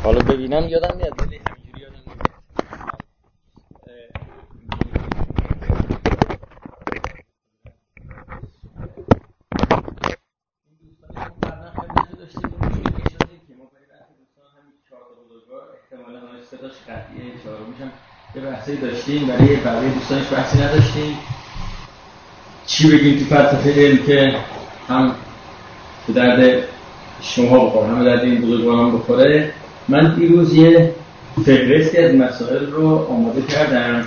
حالا ببینم یادم میاد ولی همینجوری یادم نمیاد. یه بحثی داشتیم برای بقیه دوستانش بحثی نداشتیم. چی بگیم تو فلسفه علم که هم به درد شما بخوره هم به درد این بزرگواران بخوره. من دیروز یه فهرستی از مسائل رو آماده کردم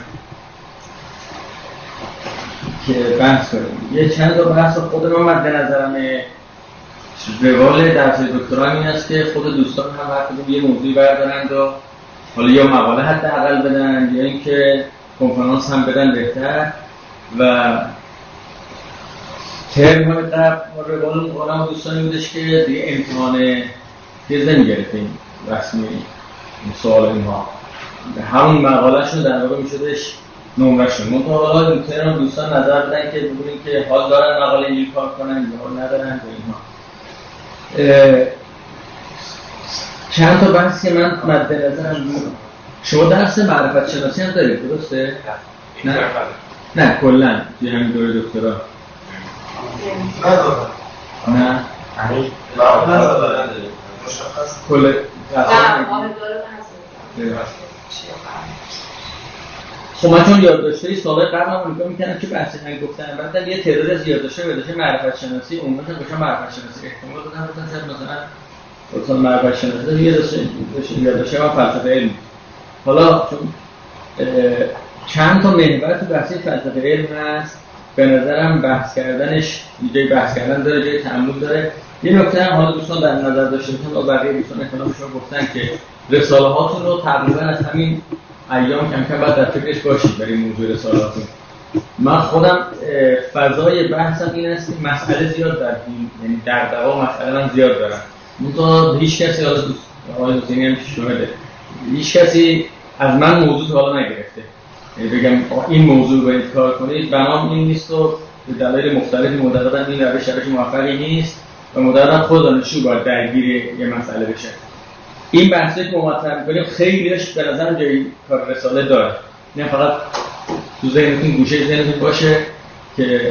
که بحث کنیم. یه چند تا بحث خود من مد نظرمه. روال درس دکترا این است که خود دوستان هم هر کدوم یه موضوعی بردارند و حالا یا مقاله حداقل بدن یا اینکه کنفرانس هم بدن بهتر. و ترم های قبل روال مقالم دوستانی بودش که دیگه امتحان تیز نمیگرفتیم رسمی سوال اینها، همون مقاله شون در واقع میشدش نمره شون. منطقه حالا این ترم دوستان نظر بدن که ببینیم که حال دارن مقاله اینجوری کار کنن یا حال ندارن و اینها. چند تا بحثی که من مد نظرم بود. شما درس معرفت شناسی هم دارید درسته؟ نه کلا توی همین دوره دکترا نه کل خب من چون یادداشت‌های سابق قبلا نگاه می‌کردم که بحثی من گفتم بعدم یه تعداد از یادداشت‌ها به‌واسطه معرفت شناسی عموماً گفتم معرفت شناسی احتمال دادم شاید مثلا معرفت شناسی یه یادداشت من فلسفه علم. حالا چون چند تا محور تو بحث فلسفه علم هست به نظرم بحث کردنش جای بحث کردن داره، جای تأمل داره. یه نکته هم حالا دوستان در نظر داشته باشن و بقیه دوستان احتمالاً شما گفتن که رساله هاتون رو تقریبا از همین ایام کم کم باید در فکرش باشید برای موضوع رسالهاتون. من خودم فضای بحثم این است که مسئله زیاد در دین، یعنی در دوا مسئله من زیاد دارم. منتها هیچ کسی حالا آقای حسینی هم شاهده هیچ کسی از من موضوع حالا نگرفته بگم این موضوع رو باید کار کنید. بنام این نیست و به دلایل مختلفی معتقدم این روش موفقی نیست و معتقدم خود دانشجو باید درگیر یه مسئله بشه. این بحثی که ما مطرح می‌کنیم خیلیش به نظرم جای کار رساله داره. نه فقط تو ذهنتون گوشه ذهنتون باشه که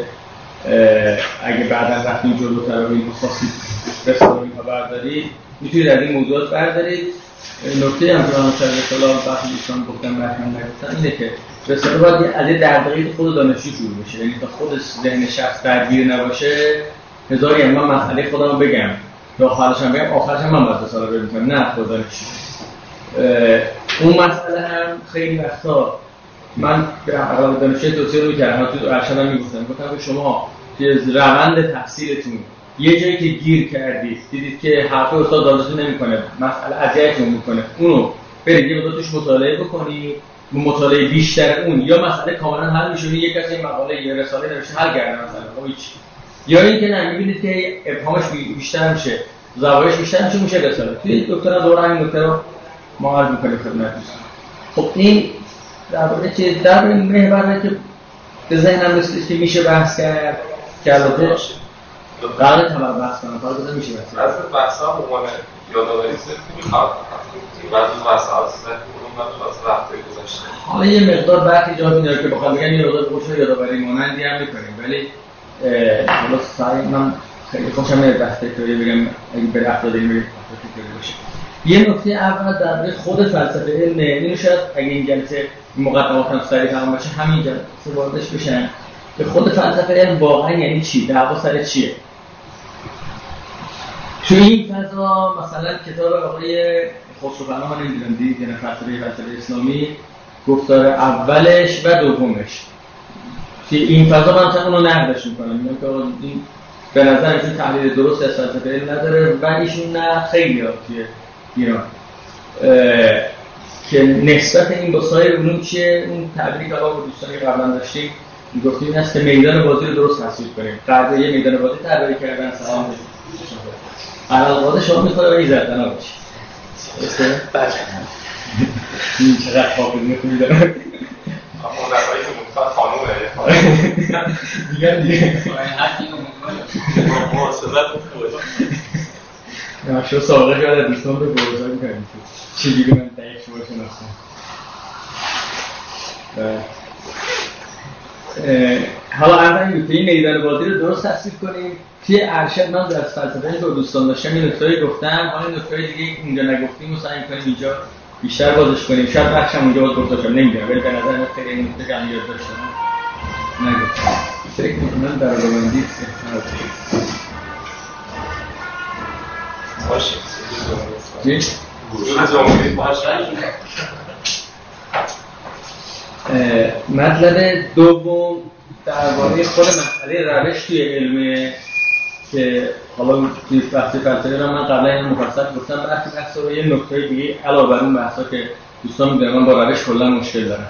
اگه بعداً رفتیم جلوتر و این خاصی رساله اینها بردارید میتونید از این موضوعات بردارید. نکته هم که من سر رساله وقتی دوستان گفتم مطمئن نگفتن اینه که رساله باید از یه دغدغه خود دانشجو شروع بشه، یعنی تا خود ذهن شخص درگیر نباشه. هزاری من مسئله خودم رو بگم یا آخرش هم بگم آخرش هم من باید رساله رو بگم نه خود دانشجو. اون مسئله هم خیلی وقتا من به اقلال دانشجو توصیه رو می‌کردم، تو ارشد هم میگفتم که شما که روند تحصیلتون یه جایی که گیر کردید دیدید که حرف استاد دانشجو نمی‌کنه، مسئله اذیتتون می‌کنه، اونو برید یه مقدار توش مطالعه بکنید، مطالعه بیشتر اون یا مسئله کاملا حل میشه. یک کسی مقاله یا رساله نوشته حل کرده مثلا هیچ، یا اینکه نه می‌بینید که ابهامش بیشتر میشه، زوایاش بیشتر میشه رساله. توی دکترا دوره همین نکته رو ما عرض می‌کنیم خدمتتون. خب این در واقع چه در این محوره که به ذهنم رسید که میشه بحث کرد که البته قرار تمام بحث کنم فقط بذار میشه بحث از بحث‌ها عنوان یادآوری می‌خواد بعد از بحث‌ها وقتی گذاشته. حالا یه مقدار برخی جا میاد که بخوام بگم یه مقدار خوشو یادآوری مانندی هم می‌کنیم، ولی حالا سعی من خیلی خوشم میاد بحث تئوری بگم اگه به رفت دادیم تئوری باشه. یه نکته اول در خود فلسفه علم اینو شاید اگه این جلسه مقدماتم سریع تمام باشه همین جلسه واردش بشن که خود فلسفه علم واقعا یعنی چی، دعوا سر چیه. توی این فضا مثلا کتاب آقای خسروپناه من نمیدونم دید یعنی فلسفه اسلامی گفتار اولش و دومش که این فضا من چند اونو نقدش میکنم میگم که این به نظر ایشون تحلیل درست از فلسفه علم نداره و ایشون نه خیلی ها توی ایران که نسبت این با سایر علوم چیه. اون تعبیری که آقا با دوستانی قبلا داشتیم میگفتیم این است که میدان بازی رو درست تصویر کنیم. قراره یه میدان بازی تعبیری کردن سلام علاقه شما میخواد ولی زدن نباشه. درسته؟ بله. این چقدر حافظ میخونی دارم. اون دفعه‌ای که مطلق خانومه. دیگه. هر کی رو مواصلت خوبه. نه شو سابقه جا در دوستان رو گذاری کنیم. چجوری من دقیق شما شناسم. حالا اول نکته این میدان بازی رو درست تصویر کنیم. توی ارشد من در فلسفه که دوستان داشتم این نکته‌ای گفتم، حالا این نکته دیگه اینجا نگفتیم و سعی کنیم اینجا بیشتر بازش کنیم. شاید بخشم اونجا باز گفتم نمیدونم، ولی به نظر من خیلی این نکته که یاد داشتم نگفتم. فکر می‌کنم در رابندی باشه. چی؟ مطلب دوم درباره خود مسئله روش توی علمه که حالا توی بحث فلسفه رو من قبلا این مفصل گفتم. بحث رو یه نکته دیگه علاوه بر اون بحثا که دوستان می‌دونن من با روش کلا مشکل دارم،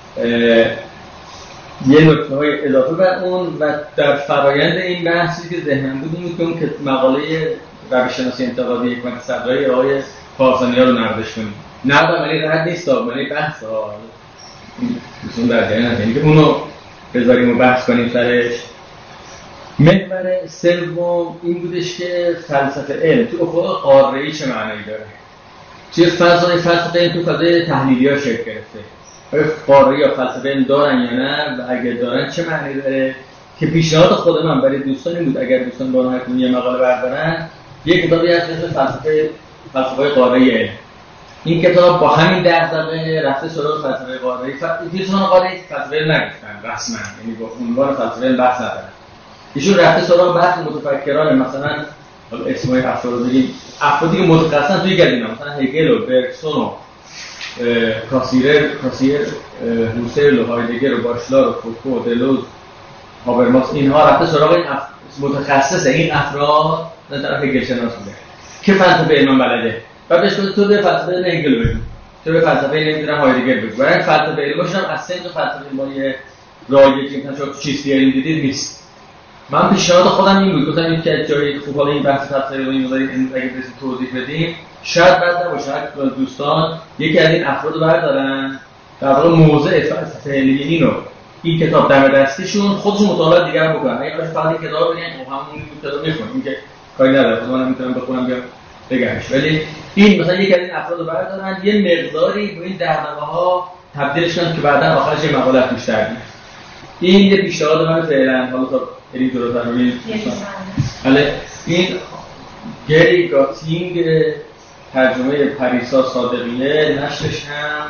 یه نکته‌های اضافه بر اون و در فرایند این بحثی که ذهنم بود این بود که مقاله روش شناسی انتقادی حکمت صدرایی آقای پارسانی‌ها رو نقدش کنیم. نقدم ولی رد نیست، ولی بحث ها اون در جایی نکنیم که اونو بذاریم و بحث کنیم سرش. محور سوم این بودش که فلسفه علم تو افق قاره‌ای چه معنایی داره. توی فلسفه علم تو فضای تحلیلی‌ها شکل گرفته. آیا قاره‌ای یا فلسفه علم دارن یا نه و اگر دارن چه معنی داره؟ که پیشنهاد خود من برای دوستان این بود اگر دوستان با نهایتون یه مقاله بردارن یک کتابی هست اسم فلسفه قاره‌ای علم. این کتاب با همین دغدغه رفته سراغ فلسفه قاره‌ای. دوستان قاره‌ای فلسفه علم نگفتن رسما، یعنی با عنوان فلسفه علم بحث ندارن. ایشون رفته سراغ بحث متفکران، مثلا حالا اسمای افراد رو بگیم، افرادی که متخصصن توی گردینا، مثلا هگل و برگسون و کاسیر هوسرل و هایدگر و باشلار و فوکو و دلوز هابرماس، اینها رفته سراغ این متخصص این افراد در طرف هگل شناس بوده که فلسفه علم بلده. بعد بهش گفت تو به فلسفه علم هگل بگو، تو به فلسفه علم نمیدونم هایدگر بگو. برای فلسفه علم باشم از سنت فلسفه علمی رایجی که مثلا چیزی علم دیدید نیست. من پیشنهاد خودم این بود، گفتم این که جایی خوب حالا این بحث فلسفه علمی رو اگه بهش توضیح بدیم شاید بعد نباشه دوستان یکی از این افراد بردارن در واقع موضع فلسفه علمی اینو این کتاب دم دستیشون خودشون مطالعات دیگر بکنن. اگه باشه فقط این کتاب ببینن خب همون کتاب میخونن، این که کاری نداره، من میتونم بخونم یا بگمش، ولی این مثلا یکی از این افراد رو بردارن یه مقداری با این دغدغه‌ها تبدیلش کنن که بعدا آخرش یه مقاله توش داریم. این یه پیشنهاد من فعلا، حالا تا بریم جلوتر ببینیم. بله این گری گاتینگ ترجمه پریسا صادقیه، نشرش هم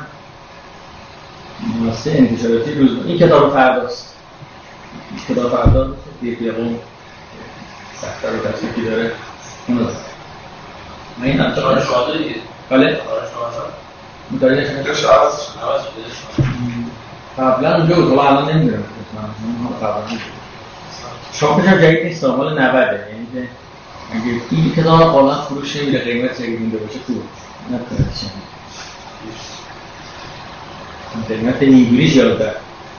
منصه انتشاراتی روزنامه. این کتاب فرداست، کتاب فردا دیگرون سخت‌تر و تصویری داره اونو داره. من این هم تا شاده دیگه. بله متوجه شدید؟ قبلا اونجا بود، حالا الان نمیدونم من قبلا شاپش هم جدید نیست، مال 90، یعنی که اگه این کتاب قابلا فروش نمیره قیمت سگی مونده باشه خوب نکنه قیمت انگلیش یاد داره.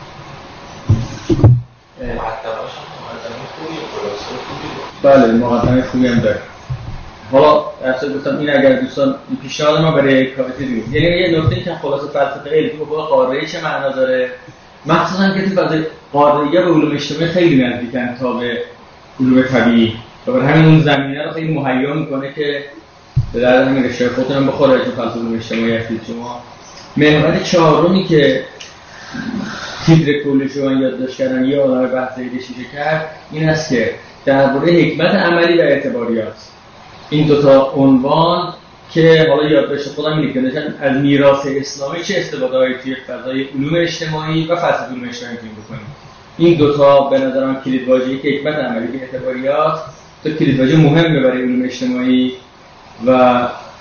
بله مقدمه خوبی هم داره. حالا اصلا گفتم این اگر دوستان این پیشنهاد ما برای کاویتی دیم، یعنی یه نکته که خلاصه فلسفه علم تو با قاره‌ای چه معنا داره، مخصوصا که تو فضای قاره‌ای به علوم اجتماعی خیلی نزدیکن تا به علوم طبیعی و برای همین اون زمینه رو خیلی مهیا میکنه که به درد همین رشته خودتون هم بخوره تو فلسفه علوم اجتماعی هستید شما. محور چهارمی که تیتر کلش رو من یادداشت کردم یه عالمه بحث دیگه کرد این است که درباره حکمت عملی و اعتباریات، این دوتا عنوان که حالا یادداشت خودم اینه که از میراث اسلامی چه استفاده‌هایی توی فضای علوم اجتماعی و فلسفه علوم اجتماعی می‌تونیم بکنیم. این دوتا به نظر من کلیدواژه‌ای که حکمت عملی و اعتباریات تو کلیدواژه مهمه برای علوم اجتماعی و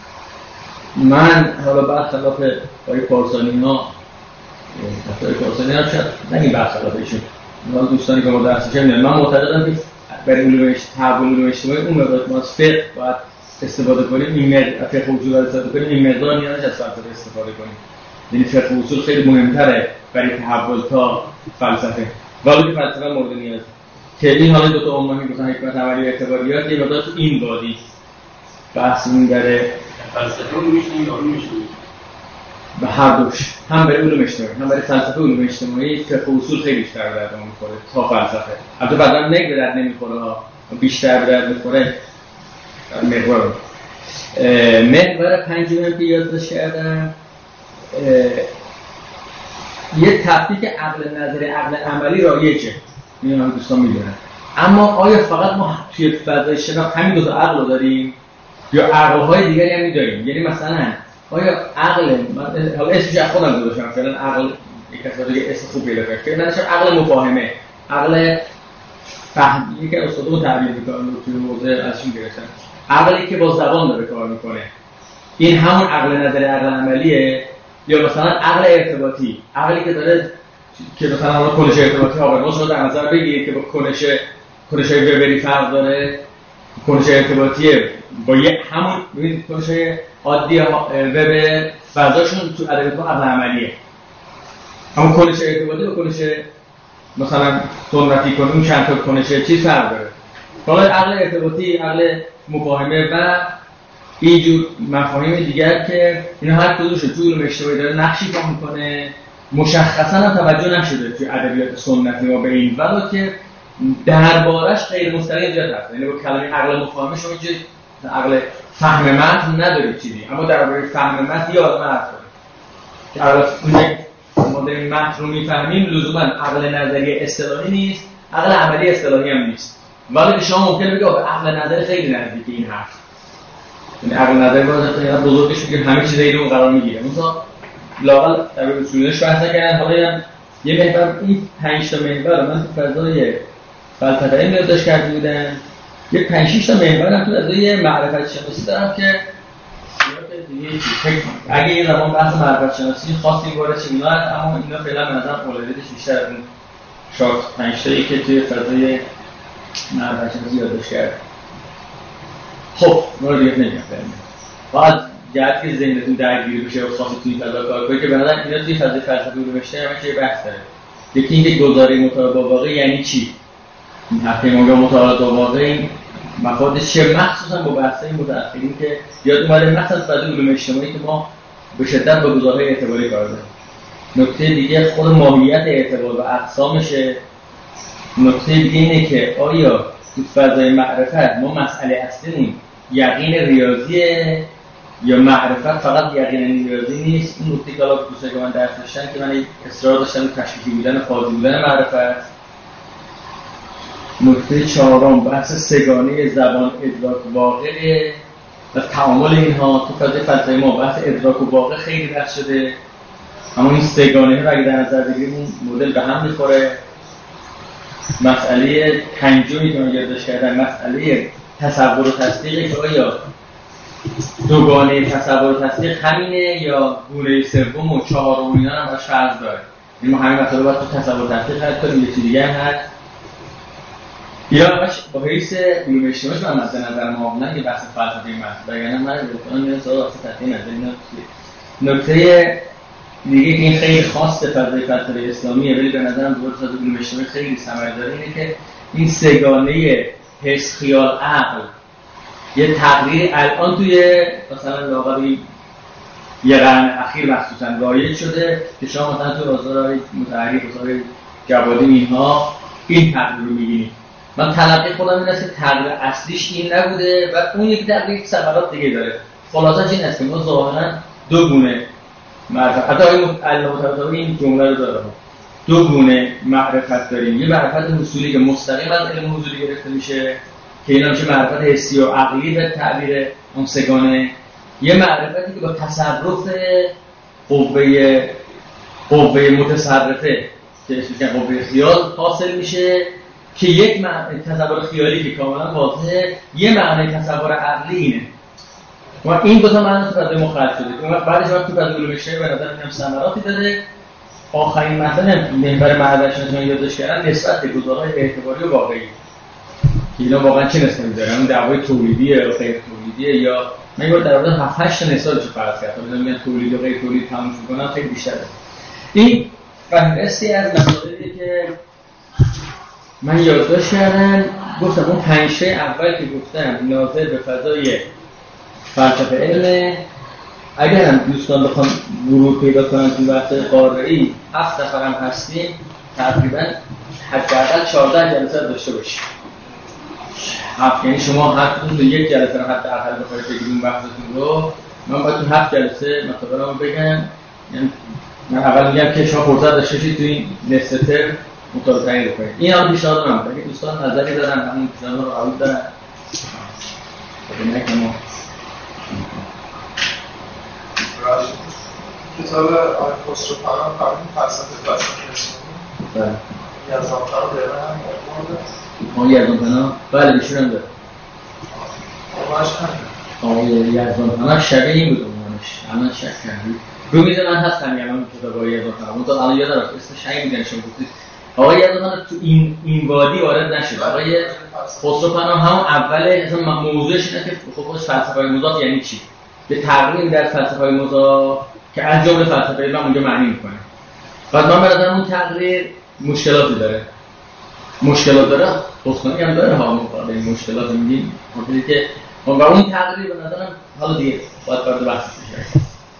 من حالا بعد خلاف برای پارسانی‌ها شاید نگیم برخلاف ایشون، من دوستانی که ما درسش می‌دونن، من معتقدم که برای علوم اجتماعی اون مقدار ما از فقه باید استفاده کنیم، این مقدار فقه اصول استفاده کنیم، این مقدار نیاز از فلسفه استفاده کنیم. یعنی فقه اصول خیلی مهمتره برای تحول تا فلسفه، ولی که فلسفه مورد نیاز. که این حالا دو تا عنوان که گفتن حکمت عملی و اعتباریات یه مقدار تو این بادی بحث می‌بره. فلسفه رو می‌شنیم یا نمی‌شنیم؟ به هر دوش، هم برای علوم اجتماعی هم برای فلسفه علوم اجتماعی فقه اصول خیلی بیشتر به درد می‌خوره تا فلسفه. البته بعداً نگ به درد نمی‌خوره، بیشتر به درد می‌خوره مقدار. محور پنجم که یادداشت کردم یه تفکیک عقل نظری عقل عملی رایجه، میدونم دوستان میدونن، اما آیا فقط ما توی فضای شناخت همین دو تا عقل رو داریم یا عقل‌های دیگری هم می‌داریم؟ یعنی مثلا آیا عقل، من حالا اسمش از خودم گذاشتم فعلا عقل، یک کس دیگه اسم خوب پیدا کرد که منش عقل مفاهمه، عقل فهمی که استادمون تعبیر می‌کنه توی موضوع ازشون گرفتن، عقلی که با زبان داره کار می‌کنه، این همون عقل نظری عقل عملیه؟ یا مثلا عقل ارتباطی، عقلی که داره که مثلا اون کنش ارتباطی هاورماس رو در نظر بگیرید که با کنش وبری فرق داره، کنش ارتباطی با یه همون ببینید کنش عادی وب فضاشون تو ادبیات عقل عملیه، همون کنش ارتباطی با کنش مثلا سنتی کنون چند تا کنش چیز فرق داره. حالا عقل ارتباطی، عقل مفاهمه و اینجور مفاهیم دیگر که اینا هر کدومش تو علوم اجتماعی داره نقشی ایفا میکنه، مشخصا هم توجه نشده توی ادبیات سنتی ما به این، ولی که دربارش غیر مستقیم زیاد هست. یعنی با کلمه عقل مفاهمه شما چیز عقل فهم متن ندارید چیزی، اما درباره فهم متن یه آدم حرف داره که عقل ما داریم متن رو میفهمیم، لزوما عقل نظری اصطلاحی نیست، عقل عملی اصطلاحی هم نیست، ولی شما ممکنه بگید عقل نظری خیلی نزدیک این حرف، یعنی عقل نظری باید بزرگش بگیم همه چیز زیر اون قرار میگیره. مثلا لاقل در اصولش بحث کردن. حالا یه محور، این 5 تا محور من تو فضای فلسفه یادداشت کرده بودم، یه 5-6 تا محور هم تو فضای معرفت شناسی دارم که اگه یه زمان بحث معرفت شناسی خاصی وارد شه اینا، اما اینا فعلا به نظر اولویتش بیشتر از اون 4-5 تایی که توی فضای معرفت شناسی یادداشت کردم. خب ما رو دیگه نمیگم باید جهت که ذهنتون درگیر بشه و خاصی توی فضا کار کنید که به نظر اینا توی فضای فلسفه علوم اجتماعی همه چیه بحث داره. یکی اینکه گزاره مطابق با واقع یعنی چی؟ این هفته ما میگم مطابق با واقع این مفادش چیه، مخصوصا با بحث‌های متأخرین که یاد اومده مثلا فضای علوم اجتماعی که ما به شدت با گزارهای اعتباری کار داریم. نکته دیگه خود ماهیت اعتبار و اقسامشه. نکته دیگه اینه که آیا تو فضای معرفت ما مسئله اصلیمون یقین ریاضیه یا معرفت فقط یقین ریاضی نیست؟ این نکته که حالا دوستایی که من درس داشتن که من اصرار داشتم تشریحی بودن فاضی بودن معرفت. نکته چهارم بحث سگانه زبان ادراک واقع و تعامل اینها تو فضای فلسفه ما. بحث ادراک و واقع خیلی بحث شده، اما این سگانه رو اگه در نظر بگیریم مدل به هم میخوره. مسئله پنجمی که من یادداشت کردم مسئله تصور و تصدیقه که آیا دوگانه تصور و تصدیق همینه یا گونه سوم و چهارم و اینا هم باش فرض داره. این ما همین مسئله باید تو تصور و تصدیق حل کنیم. یه چیز دیگه هم هست یا باش با حیث علوم اجتماعی من مد نظر معاملن که بحث فلسفی ماست، وگرنه من گفتم میاد سوال واسه تحقیق نظر. نکته دیگه که این خیلی خاصه فضای فلسفه اسلامیه ولی به نظرم دوباره فضای علوم اجتماعی خیلی ثمره داره، اینه که این سگانه حس خیال عقل یه تغییر الان توی مثلا لااقل یه قرن اخیر مخصوصا رایج شده که شما مثلا تو بازارهای متحرک بازار جوادی اینها این تغییر رو می‌بینید. من تلقی خودم این است که تغییر اصلیش این نبوده و اون یک تغییر ثمرات دیگه داره. خلاصش این است که ما ظاهراً دو گونه معرفت، حتی علامه این جمله رو داره، دو گونه معرفت داریم. یه معرفت حصولی که مستقیم از علم حضوری گرفته میشه که اینا میشه معرفت حسی و عقلی به تعبیر اون سگانه. یه معرفتی که با تصرف قوه متصرفه که اسمش قوه خیال حاصل میشه که یک تصور خیالی که کاملا واضحه، یه معنی تصور عقلی اینه. ما این دو تا معنی تو فضای ما خلق شده. اون بعدش وقت تو فضای علوم اجتماعی به نظر میاد ثمراتی داره. آخرین مطلب محور معرفت من یادداشت کردم نسبت به گزارهای اعتباری و واقعی که اینا واقعا چه نسبتی دارن، اون دعوای تولیدیه یا غیر تولیدیه، یا من یه بار در مورد 7-8 تا نسبتش فرض کردم مثلا میگن تولید و غیر تولید تموم می‌کنن خیلی بیشتره. این فهرستی از مسائلی که من یادداشت کردم. گفتم اون 5 تا اول که گفتم ناظر به فضای فلسفه علم. اگر هم دوستان بخوام ورود پیدا کنن تو بحث قاره‌ای 7 نفر هم هستیم، تقریبا حداقل 14 جلسه داشته باشیم. یعنی شما هر کدوم تو یک جلسه رو حداقل بخواید بگیریم بحثتون رو، من باید تو 7 جلسه مطالبمو بگم. یعنی من اول میگم که شما فرصت داشته باشید تو این نصف ترم مطالعه تعیین کنید. این هم پیشنهاد من بود. اگه دوستان نظری دارن همون پیشنهاد رو قبول دارن. ببینید که ما کتاب آقای خسرو پناه فرمون فلسفه اسلامی یزدان‌پناه رو دارن آقای یزدان‌پناه بله بهشون هم داره. آقای یزدان‌پناه شبیه این بود عنوانش. الان شک کردید رو میز من هست همین الان کتاب آقای یزدان‌پناه اون تا الان یادم رفت اسمش همین میگن شما گفتید. آقای یزدان‌پناه تو این وادی وارد نشد. آقای خسرو پناه همون اول اصلا موضوعش اینه که خب فلسفه مضاف یعنی چی؟ به تقریبا در فلسفه مضاف که از جمله فلسفه علم اونجا معنی میکنه. بعد من برادرم اون تقریر مشکلاتی داره. مشکلات داره، خودخواهی هم داره ها مقابل این مشکلات میگیم. همونطوری که و اون تقریر به نظرم حالا دیگه باید وارد بحث بشه.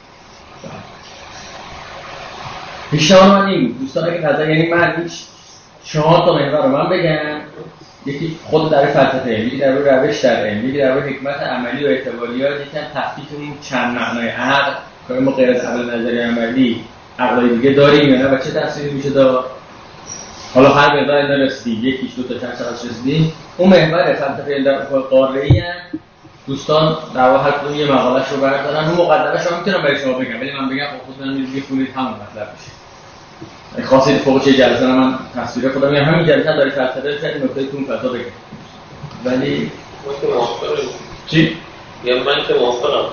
پیشنهاد من این دوستان که نظر یعنی من هیچ 4 تا محور رو من بگم. یکی خود در فلسفه علم، یکی در روش در علم، یکی در حکمت عملی و اعتباریات، یکی هم تفکیک اون چند معنای عقل که ما غیر از عقل نظری عملی عقلای دیگه داریم یا نه و چه تأثیری میشه داشت. حالا هر مقدار اینا رسیدیم، یکیش دو تا چند تا رسیدیم. اون محور فلسفه علم در قاره‌ای هم دوستان در واقع هر کدوم یه مقاله‌اش رو بردارن. اون مقدمه‌اش رو میتونم برای شما بگم، ولی من بگم خودتون می‌خونید همون مطلب میشه. خاصی فوق چه جلسه من تصویر خودم میگم همین جلسه داره فلسفه خیلی نکته تو اون فضا بگم. ولی چی؟ یا من که موافقم.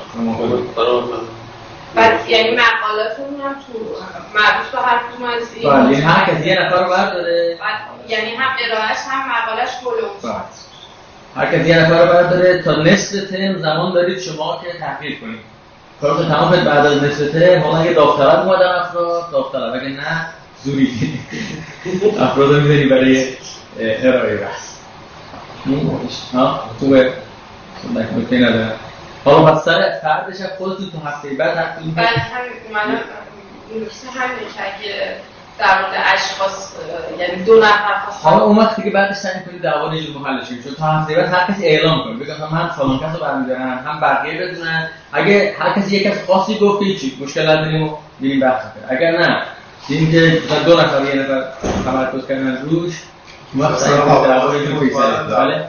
بعد یعنی مقالاتون هم تو مربوط به هر کدوم از این. بله یعنی هر کسی یه نفر رو برداره. یعنی هم ارائهش هم مقالهش کلوم. هر کسی یه نفر رو برداره تا نصف ترم زمان دارید شما که تحقیق کنید. کارتون تمام شد بعد از نصف ترم. حالا اگه داوطلب اومدن افراد داوطلب، اگه نه زوری افراد رو می‌ذاری برای ارائه بحث. ها خوبه. نکته نداره. حالا پس سر فردش خودتون تو هفته بعد هر کدوم بعد هم من نکته همین که اگه در مورد اشخاص یعنی 2 نفر حالا اون وقت دیگه بعدش سعی کنید دعوا یه جور حل شه. چون تا هفته بعد هر کسی اعلام کنه بگه من فلان کسو برمی‌دارم، هم بقیه بدونن. اگه هر کسی یک کس خاصی گفت هیچ مشکل نداریم و میریم بحث کنیم. اگر نه دیدیم که مثلا 2 نفر یه نفر تمرکز کردن روش ما سعی کنیم دعوا یه جور فیصله کنیم. بله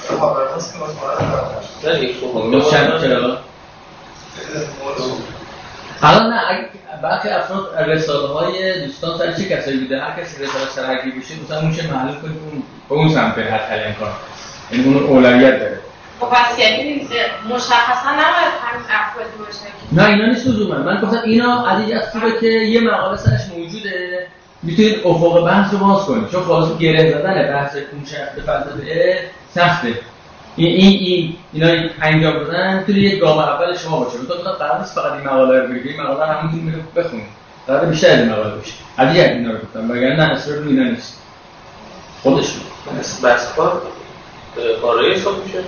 الان نه برخی افراد رساله های دوستان سر چه کسایی بوده هر کسی رساله سرحقی بشه مثلا اون چه معلوم کنیم اون به اون سمت حتی امکان این اون اولویت داره. خب پس یعنی مشخصا نباید همین افرادی باشه. نه اینا نیست لزوما. من گفتم اینا از این خوبه که یه مقاله سرش موجوده میتونید افق بحث رو باز کنید. چون خلاص گره زدن بحث کنشفت فلسفه سخته. اینا انجام دادن میتونه یک گام اول شما باشه. مثلا قرار نیست فقط این مقاله رو بگید، این مقاله رو همونطور میره بخونید. قرار بیشتر از این مقاله باشه. عادی اینا رو گفتم وگرنه اصلا رو اینا نیست. خودش بس کارایی حساب میشه.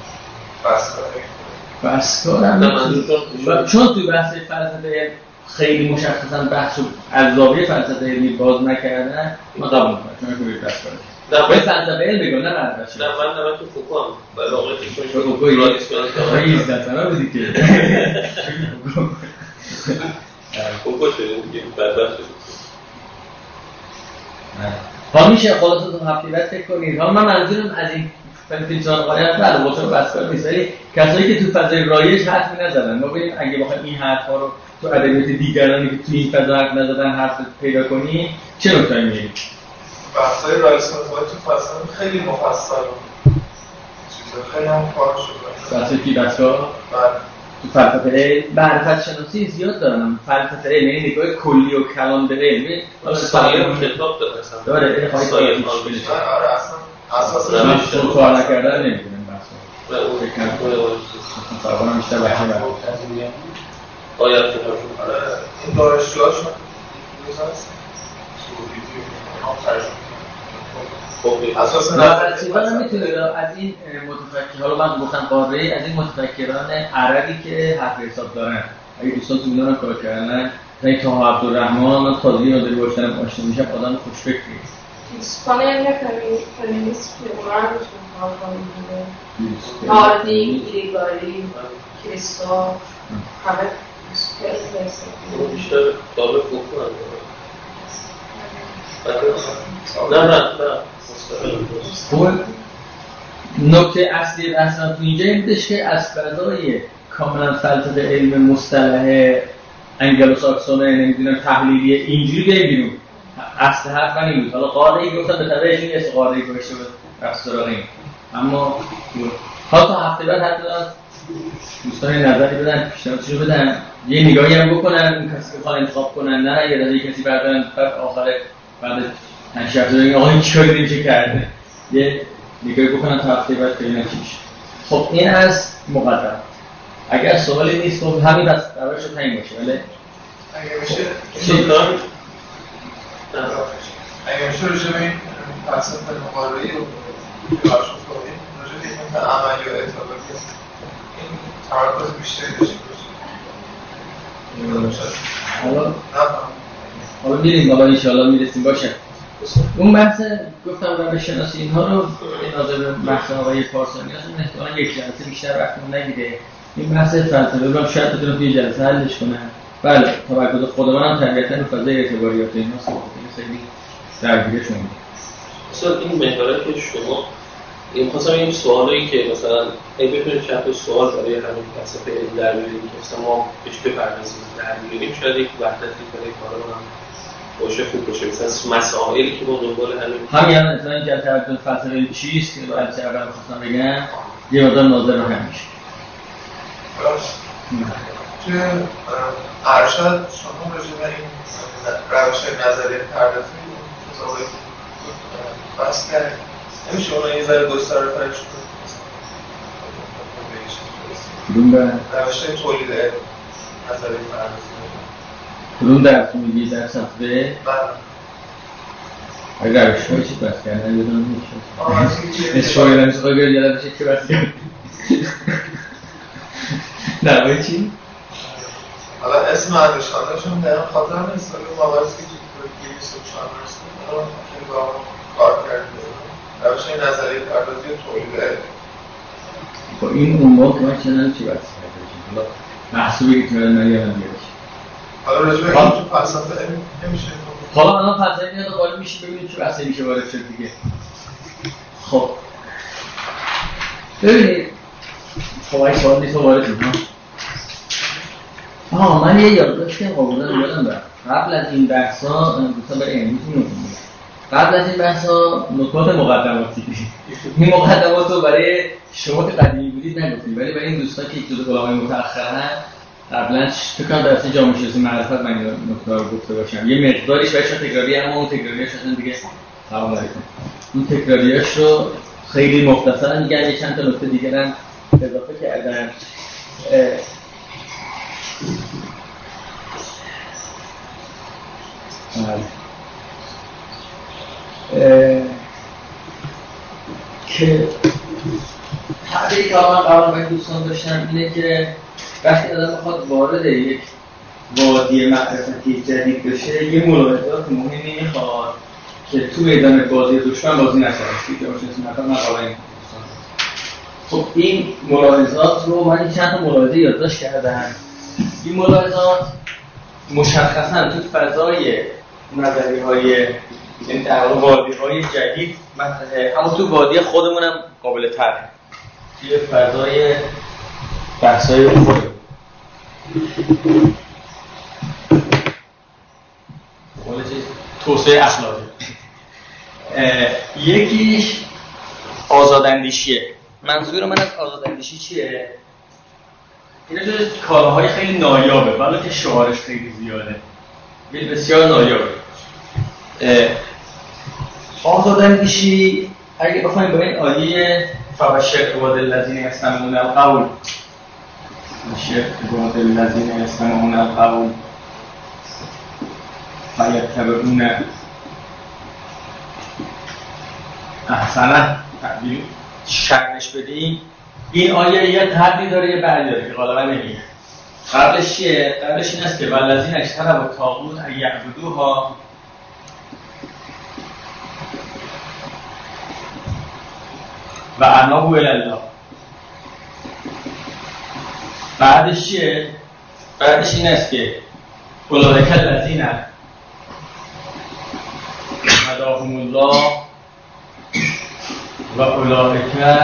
بس کارم چون توی بحث فلسفه خیلی مشخصا بحث از زاویه فلسفه علمی باز نکردن ما قبول می‌کنیم. چون که بحث کنیم. به فلسفه علم بگم نه برداشت. نه من تو فوکو هم برای واقعا فوکو رئیس دستانه بودی که فوکو شده بدبخت شد. حالا میشه خلاصه تو هفته بعد فکر کنید. حالا من منظورم از این فیلسوفان قاعدتا علاوه بر بس کار نیست، ولی کسایی که تو فضای رایج حرف نزدن ما ببینیم اگه بخوایم این حرفا رو تو ادبیات دیگرانی که تو این فضا حرف نزدن حرف پیدا کنیم چه نکته‌ای میگیم؟ بحث‌های رئیس مطبوعات تو فصل خیلی مفصل خیلی هم کار شده. بحثی که بسا تو فلسفه معرفت شناسی زیاد دارن. فلسفه علم یعنی نگاه کلی و کلان به علم. حالا سایه کتاب داره این خواهی آره اصلا من کار نکردن نمی‌دونم بحثا. فکر کنم فرقانه بیشتر بحثی برد. آیا این دانشجوهاشون اساساً میتونید از این متفکر حالا من گفتم قاره از این متفکران عربی که حرف حساب دارن اگه دوستان تو اینا کار کردن مثلا طه عبدالرحمن من تازگی نادری باشتم آشنا میشم آدم خوشفکری پانل فمینیست که اونا رو میشون کار کنیم دیگه هاردینگ، ایریگاری، کریستال همه بیشتر طالب بکنن نه نکته اصلی اصلا تو اینجا این بودش که از فضای کاملا فلسفه علم مصطلح انگلوساکسون نمیدونم تحلیلی اینجوری بیرون اصل حرف من این بود. حالا قاعده‌ای گفتم به طبعش این اسم قاعده‌ای گوشته بود رفت سراغ این، اما حالا تا هفته بعد حتی دوستان نظری بدن، پیشنهادی رو بدن، یه نگاهی هم بکنن، اون کسی که بخوان انتخاب کنن، نه یه دفعه کسی بردارن بعد آخر بعد 5 هفته بگن آقا این چیکار نمیشه کرده، یه نگاهی بکنن تا هفته بعد ببینن چی میشه. خب این از مقدمه. اگر سوالی نیست خب همین بس روش رو تعیین باشه. ولی اگه میشه چی کار اگه میشه راجع به این فلسفه مقارنه‌ای رو بحث کنیم، راجع به این عملی و اعتباری این تمرکز بیشتری داشته باشیم. حالا میریم بالا انشاءالله میرسیم باشه. اون بحث گفتم روش شناسی اینها رو ناظر به بحث آقای پارسانی هست، اون احتمالاً یک جلسه بیشتر وقتمون نگیره. این بحث فلسفه رو شاید بتونم توی جلسه حلش کنم. بله تمرکز خود منم طبیعتاً رو فضای اعتباریات ایناست که خیلی درگیره شما. مثلا این محوره که شما این خواستم این سوالایی که مثلا اگه بتونید چند تا سوال برای همین فلسفه علم در بیارید که مثلا ما بهش بپردازیم در بیاریم، شاید یک وحدتی برای کارمون هم باشه، خوب باشه. مثلا مسائلی که ما دنبال همین مثلا این جلسه فلسفه چیست که بعد چه اول خواستم بگم یه مقدار ناظر رو هم میشه. توی ارشد شما راجع به این روش نظری پردازی آقای بحث کردیم، نمیشه اونا یه ذره گسترده ترش کدوم به روش تولید نظری پردازی کدوم درس میگی در صفحه؟ اگر روش های چی بحث کردن یادم میشه اسفایی رو میشه خواهی یادم میشه که بحث کردن نروی چی؟ حالا اسم اندشخاندهشون دقیقا خاطر نیست، ولی مبارسی که توی 24 رسید خیلی با هم کار کرده روش نظری پردازی تولید علم. با این عنوان که من چنان چی بحث کردن؟ محصوبی که توی من یادم بیارش حالا راجع به این تو فلسفه علم نمیشه. حالا الان فلسفه میاد وارد میشه ببینید چه بحثی میشه وارد شد دیگه. خب ببینید خب این سوال نیست وارد شد من یه یادداشتی آوردم یادم برم قبل از این بحثا دوستان برای امروز میگم قبل از این بحثا نکات مقدماتی این مقدمات رو برای شما که قدیمی بودید نگفتیم، ولی برای این دوستان که جزء علمای متأخرن قبلا فکر کنم درس جامعه شناسی معرفت من این نکته رو گفته باشم. یه مقداریش بهش تکراری، اما اون تکراریاش اصلا دیگه سلام علیکم اون تکراریاش رو خیلی مختصرا میگن، یه چند تا نکته دیگه هم اضافه کردن. که تعبیری که من قبلا باید دوستان داشتم اینه که وقتی آدم بخواد وارد یک وادی معرفتی جدید بشه یه ملاحظات مهمی میخواد که تو میدان بازی دشمن بازی نشه که مثلا مقاله این دوستان. خب این ملاحظات رو من چند تا ملاحظه یادداشت کردم. این ملاحظات مشخصاً تو فضای نظریه‌های این در واقع وادی‌های جدید مطرحه، اما تو وادی خودمونم قابل طرحه توی فضای بحث‌های خودمون. قول چیز توسعه اخلاقی یکیش آزاداندیشیه. منظور من از آزاداندیشی چیه؟ اینا جز کالاهای خیلی نایابه ولی که شعارش خیلی زیاده، بسیار نایابه. آزاداندیشی اگه بخوایم با این آیه فبشر عباد الذین یستمعون القول بشر عباد الذین یستمعون القول فیتبعون احسنه تعبیر شرحش بدیم. این آیه یه قبلی داره یه بعدی داره که غالبا نمیگه. قبلش چیه؟ قبلش این است که والذین اجتنبوا الطاغوت ان یعبدوها و انابو الله. بعدش چیه؟ بعدش این است که اولئک الذین هداهم الله و اولئک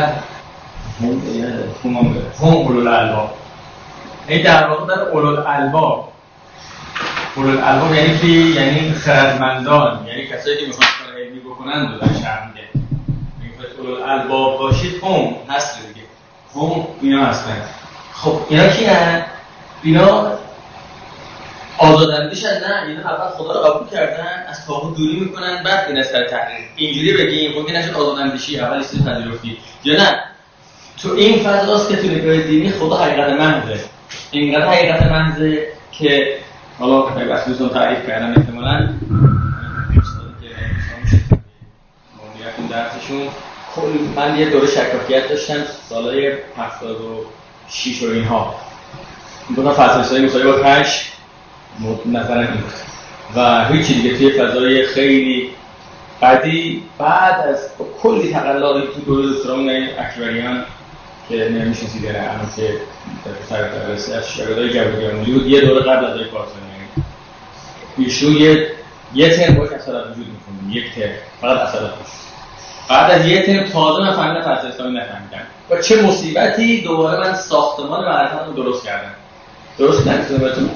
هم اولو الالباب. این در واقع در اولو الالباب. اولو الالباب یعنی چی؟ یعنی خردمندان، یعنی کسایی که میخوان کار علمی بکنن رو در شهر میگه. میگه اولو الالباب باشید، هم هست دیگه. هم اینا هستن. خب اینا کی هستن؟ اینا آزاداندیشن؟ نه، اینا اول خدا رو قبول کردن، از طاغوت دوری میکنن، بعد این سر تحقیق. اینجوری بگیم ممکن نشه آزاداندیشی اول است پذیرفتی، یا نه تو این فضاست که تو نگاه دینی خدا حقیقت محضه. اینقدر حقیقت محضه که حالا وقتی دوستان تعریف کردن احتمالاً استادی که موضوعیتون درسشون من یه دوره شکاکیت داشتم سالهای 76 و اینها. این فلسفه‌های مساوی با 8 نظرم این بود و هیچی دیگه توی فضای خیلی بعدی بعد از کلی تقلایی تو دوره دکترامون اکبریان که نمیشنسی داره اما که سر تقلصه از شاگردای جوادیان بود یه دوره قبل از دای پارسانی ایشون یه ترم باش اصالت وجود میکنیم، یک ترم فقط اصالت باش. بعد از یه ترم تازه من فهمیدم فلسفه اسلامی نفهمیدم و چه مصیبتی دوباره من ساختمان معرفتم رو درست کردم. درست نمیتونم بهتون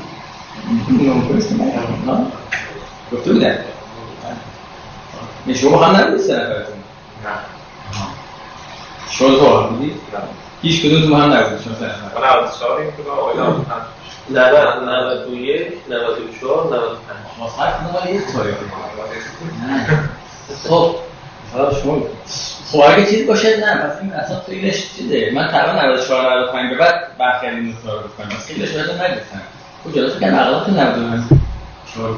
گفته بودن شما هم نبودید سه نفرتون؟ نه شما تو هم بودید؟ هیچ کدوم تو هم نبودید شما سه نفر؟ من 94 این کدوم آقای 91 94 95 مصحف نمال یک تاریخ خب خب اگه چیز باشه نه پس این اصلا خیلیش چیزه. من تقریبا 94 95 به بعد برخیلی نکته رو بکنم از خیلیش باید نگفتم خب جلسه کنم اقلاب تو 94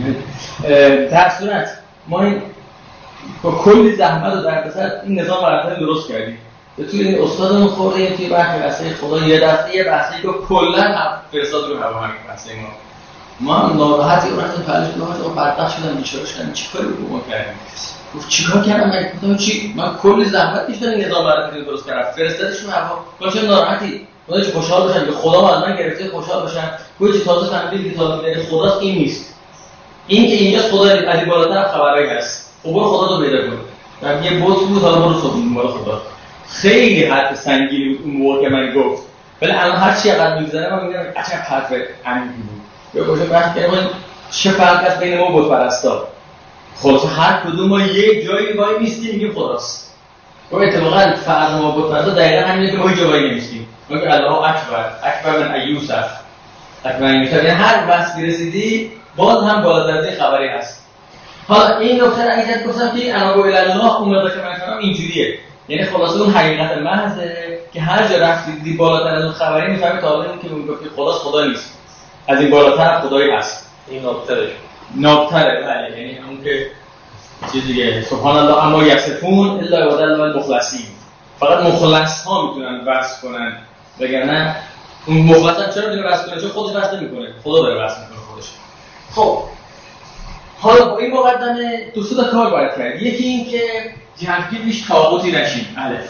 95 در صورت ما این با کلی زحمت و دردسر این نظام مرتبی درست کردیم توی این استادمون خورده توی برخی بحثه خدا یه دفعه یه بحثی که کلا فرستاد رو هوا همین بحثه ما هم ناراحتی رو رفتیم پلش کنم بدبخت شدم بیچاره شدم چیکاری رو ما کردیم گفت چیکار کردم من گفتم چی من کلی زحمت کشیدم این نظام مرتبی درست کردم فرستادش رو هوا باشه ناراحتی خدا چه خوشحال باشم که خدا از من گرفته خوشحال باشم کوچی تازه فهمیدید که تازه داره خداست این نیست این که اینجا خدا از این بالاتر خبرایی هست خب برو خدا رو پیدا کن من یه بوت بود حالا برو صبح دنبال خدا خیلی حرف سنگینی بود اون موقع که من گفت ولی الان هر چی قد می‌زنه من میگم عجب حرف عمیقی بود یا باشه وقتی که چه فرق است بین ما و بت پرستا خلاص هر کدوم ما یک جایی وای میستیم میگیم خداست و اتفاقا فرق ما با بت پرستا دقیقاً همینه که ما هیچ جایی نمیستیم ما که الله اکبر من ایوسف اکبر یعنی هر وقت رسیدی باز هم بالاتر از خبری هست. حالا این نکته رو اگه گفتم که انا با الله اومده که من کنم اینجوریه یعنی خلاصه اون حقیقت محضه که هر جا رفتید بالاتر از اون خبری میفهمید تا حالا که میگه که خدا نیست از این بالاتر خدایی هست. این نابتره بله یعنی همون که چیز دیگه سبحان الله اما یصفون الا عباد الله المخلصین فقط مخلص ها میتونن وصف کنن وگرنه اون مخلص هم چرا میتونه وصف کنه چون خودش وصف نمیکنه خدا داره وصف میکنه خودش. خب حالا با این مقدمه دو تا کار باید کرد. یکی این که جوگیر بیش طاغوتی نشیم. الف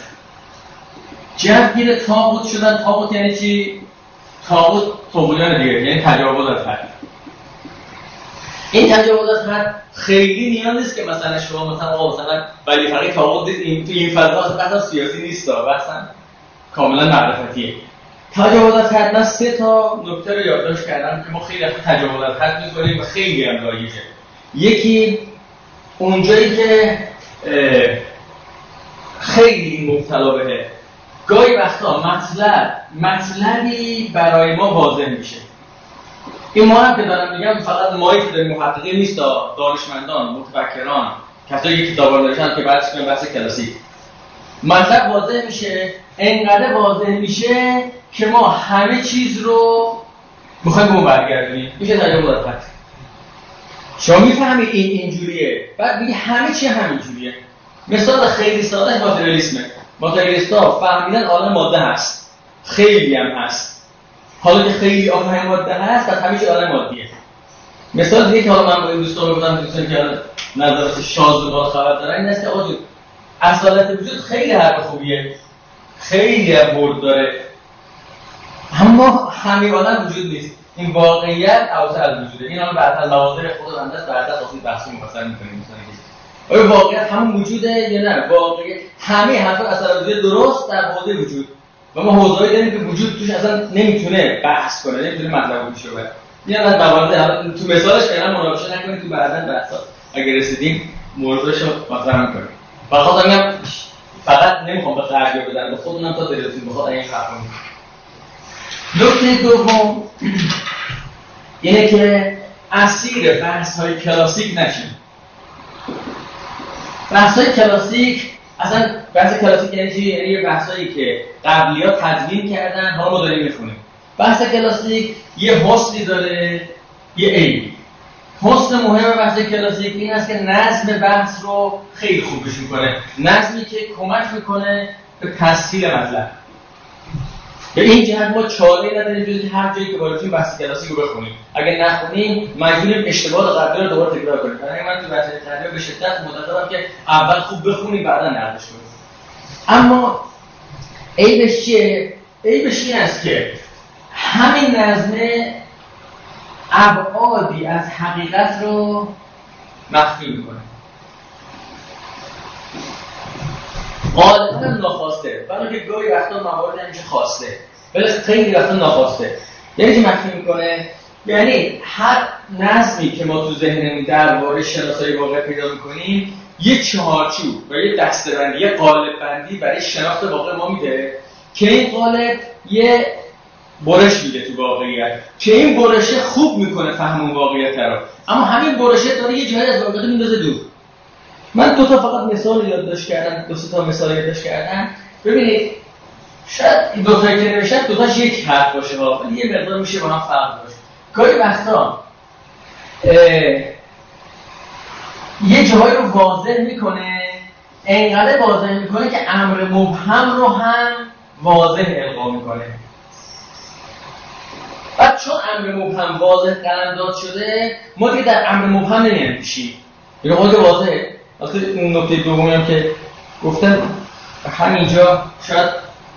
جوگیر طاغوت شدن. طاغوت یعنی چی؟ طاغوت طاغوتیان دیگه یعنی تجاوز از حد. این تجاوز از حد خیلی نیاز نیست که مثلا شما مثلا ولی فقط طاغوت این تو این فضا اصلا سیاسی نیست اصلا کاملا معرفتیه. تجاوز از حد من سه تا نکته رو یادداشت کردم که ما خیلی وقت تجاوز از حد می‌کنیم و خیلی هم رایجه. یکی اونجایی که خیلی مبتلا بهه گاهی وقتا مطلبی برای ما واضح میشه. این ما هم که دارم میگم فقط مایی که داریم محققین نیست دانشمندان، متفکران، کسایی که کتابا نوشتن که بعدش میگن بحث کلاسیک مطلب واضح میشه انقدر واضح میشه که ما همه چیز رو میخوایم به اون برگردونیم میشه تجاوز از حد. شما میفهمید این اینجوریه بعد میگه همه چی همینجوریه. مثال خیلی ساده ماتریالیسمه. ماتریالیستا فهمیدن عالم ماده هست خیلی هم هست حالا که خیلی عالم ماده هست پس همه چی عالم مادیه. مثال دیگه که حالا من با این دوستان میگم دوستان که نظرات شاذ و بالا خبر دارن این است که آقا اصالت وجود خیلی حرف خوبیه، خیلی برد داره، اما همیانا وجود نیست. این واقعیت اوضاع از وجوده. این هم بعد از مواضع خود بنده است، بعد از اصلی بحثی مفصل می‌کنیم. آیا واقعیت همون وجوده یا نه؟ واقعیت همه حرفا اصلا وجود درست در حوزه وجود و ما حوزه‌ای داریم که وجود توش اصلا نمیتونه بحث کنه، نمیتونه مطلب گوش بده. این از موارد تو مثالش فعلا مناقشه نکنید، تو بعداً بحثا اگه رسیدیم موضوعش رو مطرح می‌کنیم. بخاطر میگم فقط نمیخوام به قرض بدم، به خودمونم تا دلتون بخواد این حرفو میگم. نکته دوم اینه که اسیر بحث‌های کلاسیک نشیم. بحث‌های کلاسیک اصلا بحث کلاسیک یعنی چی؟ یعنی بحثایی که قبلی‌ها تدوین کردن، حالا ما داریم می‌خونیم. بحث کلاسیک یه حسنی داره، یه عیبی. حسن مهم بحث کلاسیک این است که نظم بحث رو خیلی خوبش می‌کنه. نظمی که کمک می‌کنه به تسهیل مطلب. به این جهت ما چاره‌ای نداریم جز که هر جایی که باید بحث کلاسیک رو بخونیم. اگه نخونیم مجبوریم اشتباه قبلی رو دوباره تکرار کنیم. برای من تو بحث تحلیل به شدت معتقدم که اول خوب بخونیم بعدا نقدش کنیم. اما عیبش چیه؟ عیبش این است که همین نظمه ابعادی از حقیقت رو مخفی میکنه. غالبا ناخواسته، ولی که گاهی وقتا موارد همیشه خواسته، ولی خیلی وقتا ناخواسته. یعنی چی مخفی میکنه؟ یعنی هر نظمی که ما تو ذهنمون درباره شناسایی واقع پیدا میکنیم یه چهارچوب و یه دسته‌بندی، یه قالب‌بندی برای شناخت واقع ما میده که این قالب یه برش میده تو واقعیت، که این برشه خوب میکنه فهم اون واقعیت رو، اما همین برشه داره یه جایی از واقعیت میندازه دور. من دو تا فقط مثال یادداشت کردم، دو تا مثال یادداشت کردم. ببینید شاید این دو تا که نوشتم دو تاش یک حرف باشه ها، ولی یه مقدار میشه با هم فرق داشت. گاهی وقتا یه جایی رو واضح میکنه، انقدر واضح میکنه که امر مبهم رو هم واضح القا میکنه. بعد چون امر مبهم واضح قلمداد شده، ما دیگه در امر مبهم نمی‌اندیشیم. یه قول واضحه. اصلا اون نکته دومی هم که گفتم همینجا شاید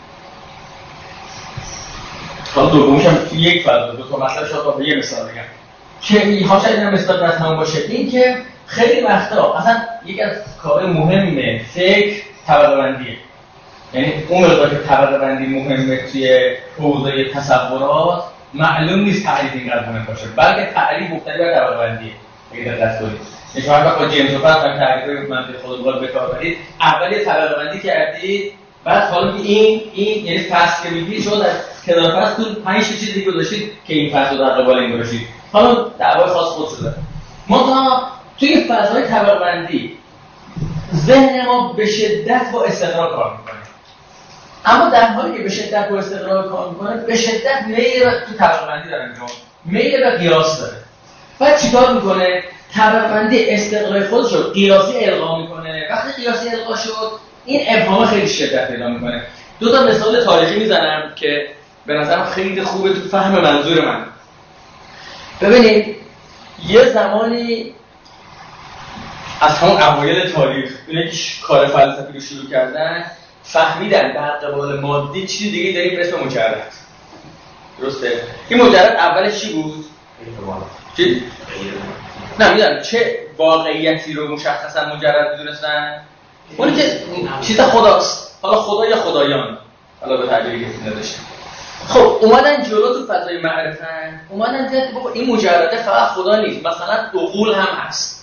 حالا دومیش هم یک فرض دو تا مطلب شاید با یه مثال بگم که اینها شاید این مثال در تمام باشه. این که خیلی وقتا اصلا یک از کارهای مهمه فکر طبقه بندیه. یعنی اون مقدار که طبقه بندی مهمه توی حوزه تصورات معلوم نیست تعریف اینقدر مهم باشه، بلکه تعریف مختلف بر طبقه بندیه. اگه دقت کنید شما وقتی با جیمز وفر هم تعریف منطقی خودمون به کار برید، اول یه طبقه بندی کردید، بعد حالا که این یعنی فصل که میگید شما در کنار فصل 5 تا چیز دیگه گذاشتید که این فصل رو در قبال این گذاشتید. حالا دعوای خاص خود شده. ما توی فضای طبقه بندی ذهن ما به شدت با استقرار کار میکنه. اما در حالی که به شدت با استقرار کار میکنه، به شدت میل تو طبقه بندی داره انجام، میل به قیاس داره. بعد چیکار میکنه؟ طبقه بندی استقرار خودش رو قیاسی القا میکنه. وقتی قیاسی القا شد، این ابهام خیلی شدت پیدا میکنه. دو تا مثال تاریخی میزنم که به نظرم خیلی خوبه تو فهم منظور من. ببینید یه زمانی از همون اوایل تاریخ اینا که کار فلسفی رو شروع کردن، فهمیدن در قبال مادی چیزی دیگه داریم به اسم مجرد. درسته؟ این مجرد اولش چی بود؟ چی؟ نه میدونم چه واقعیتی رو مشخصا مجرد میدونستن؟ اونی که چیز خداست. حالا خدا یا خدایان، حالا به تعبیری که نداشتن. خب اومدن جلو تو فضای معرفت، اومدن دیدن بابا این مجرده فقط خدا نیست، مثلا عقول هم هست.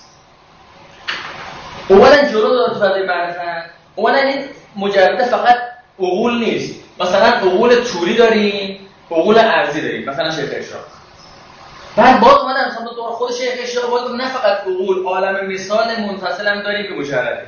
اومدن جلو تو فضای معرفت، اومدن این مجرده فقط عقول نیست، مثلا عقول طولی داریم، عقول ارضی داریم، مثلا شیخ اشراق. بعد باز اومدن مثلا دور خود شیخ اشراق باز نه فقط عقول، عالم مثال منفصل هم داریم که مجرده.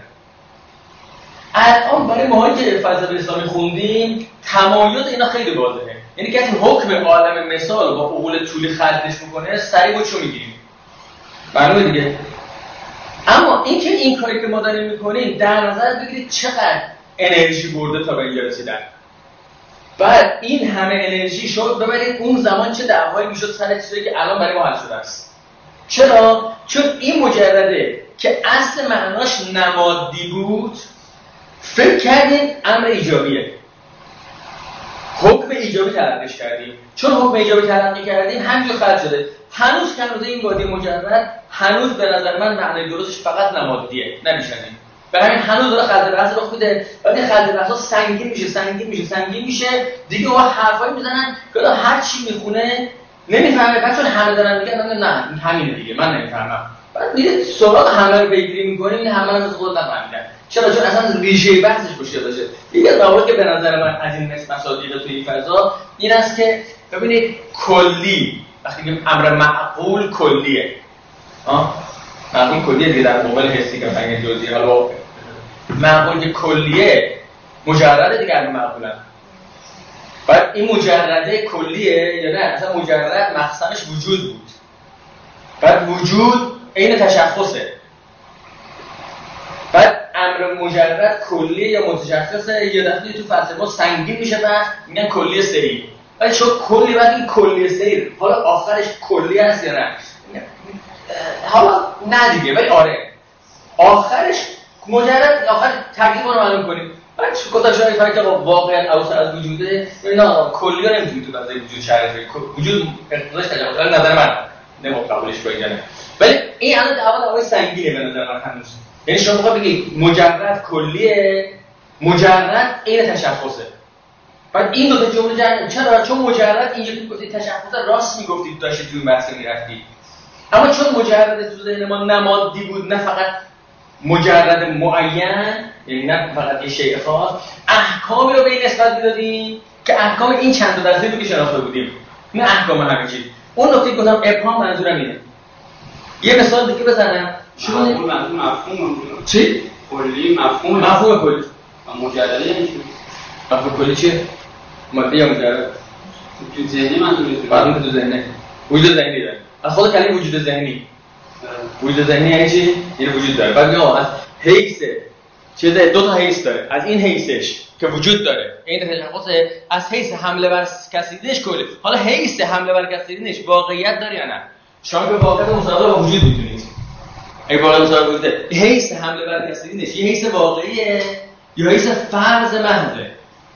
الان برای ما که فلسفه اسلامی خوندیم تمایز اینا خیلی واضحه. یعنی کسی حکم عالم مثال با عقول طولی خلطش میکنه سریع با چو میگیریم. معلومه دیگه. اما این که این کاری که ما داریم میکنیم در نظر بگیرید چقدر انرژی برده تا به اینجا رسیدن. بعد این همه انرژی شد ببرید اون زمان چه دعوایی میشد سر چیزی که الان برای ما حل شده است. چرا؟ چون این مجرده که اصل معناش نمادی بود فکر کردیم امر ایجابیه، حکم ایجابی تلقیش کردیم. چون حکم ایجابی تلقی کردیم همینجور خلط شده. هنوز کنوده این وادی مجرد هنوز به نظر من معنی درستش فقط نمادیه، نه بیشتر. برای همین هنوز داره خلط بحث رخ میده. بعد این خلط بحثا سنگین میشه دیگه. اون حرفایی میزنن که آدم هر چی میخونه نمیفهمه. بعد چون همه دارن میگن نه همینه دیگه، من نمیفهمم. بعد میره سراغ همه رو پیگیری میکنه، این همه رو از خود نفهمیدن. چرا؟ چون اصلا ریشه بحثش مشکل داشته. دیگه موضوعی که به نظر من از این مصادیق توی این فضا این است که ببینید کلی وقتی میگیم امر معقول کلیه، معقول کلیه دیگه در مقابل حسی که فنگ جزئی. حالا معقول که کلیه مجرد دیگه امر معقولن. بعد این مجرده کلیه یا نه اصلا مجرد مقصدش وجود بود. بعد وجود عین تشخصه. بعد امر مجرد کلیه یا متشخصه. یه دفعه تو فلسفه سنگین میشه و میگن کلیه سری. ولی چون کلی بعد این کلیه سری حالا آخرش کلی هست یا نه؟ حالا نه دیگه، ولی آره آخرش مجرد آخر ترکیب رو معلوم کنیم. بعد گفتم شاید فرض که واقعا اوصل از وجوده نه کلی ها نمیتونی تو فضای وجود شرحش وجود اقتضاش تجاوز کنه. نظر من نمیخوام قبولش کنم، ولی این الان دعوا سنگینه به نظر من هنوز. یعنی شما بخواد بگید مجرد کلیه، مجرد عین تشخصه. بعد این دو تا جمله جمع چرا؟ چون مجرد اینجوری گفتید تشخص راست میگفتید داشتید توی بحث میرفتید، اما چون مجرد تو ذهن ما نمادی بود، نه فقط مجرد معین، یعنی نه فقط یه شیء خاص، احکامی رو به این نسبت میدادیم که احکام این چند تا دسته بود که شناخته بودیم، نه احکام همه چیز. اون نکته گفتم ابهام منظورم اینه. یه مثال دیگه بزنم. شما مفهوم چی؟ کلی مفهوم کلی. مجرد یعنی چی؟ مفهوم کلی چیه؟ ماده یا مجرد؟ تو ذهنی منظورم. بعد تو ذهنه. وجود ذهنی داره. از خود کلمه وجود ذهنی. وجود ذهنی یعنی چی؟ یعنی وجود داره. بعد میگم از حیث چیز دو تا حیث داره. از این حیثش که وجود داره. این تشخص از حیث حمله بر کسیدنش کلی. حالا حیث حمله بر کسیدنش واقعیت داره یا نه؟ شما به واقعیت مصادره با وجود میتونید. اگه واقعا مصادره بوده، حیث حمله بر کسیدنش یه حیث واقعیه یا حیث فرض محضه؟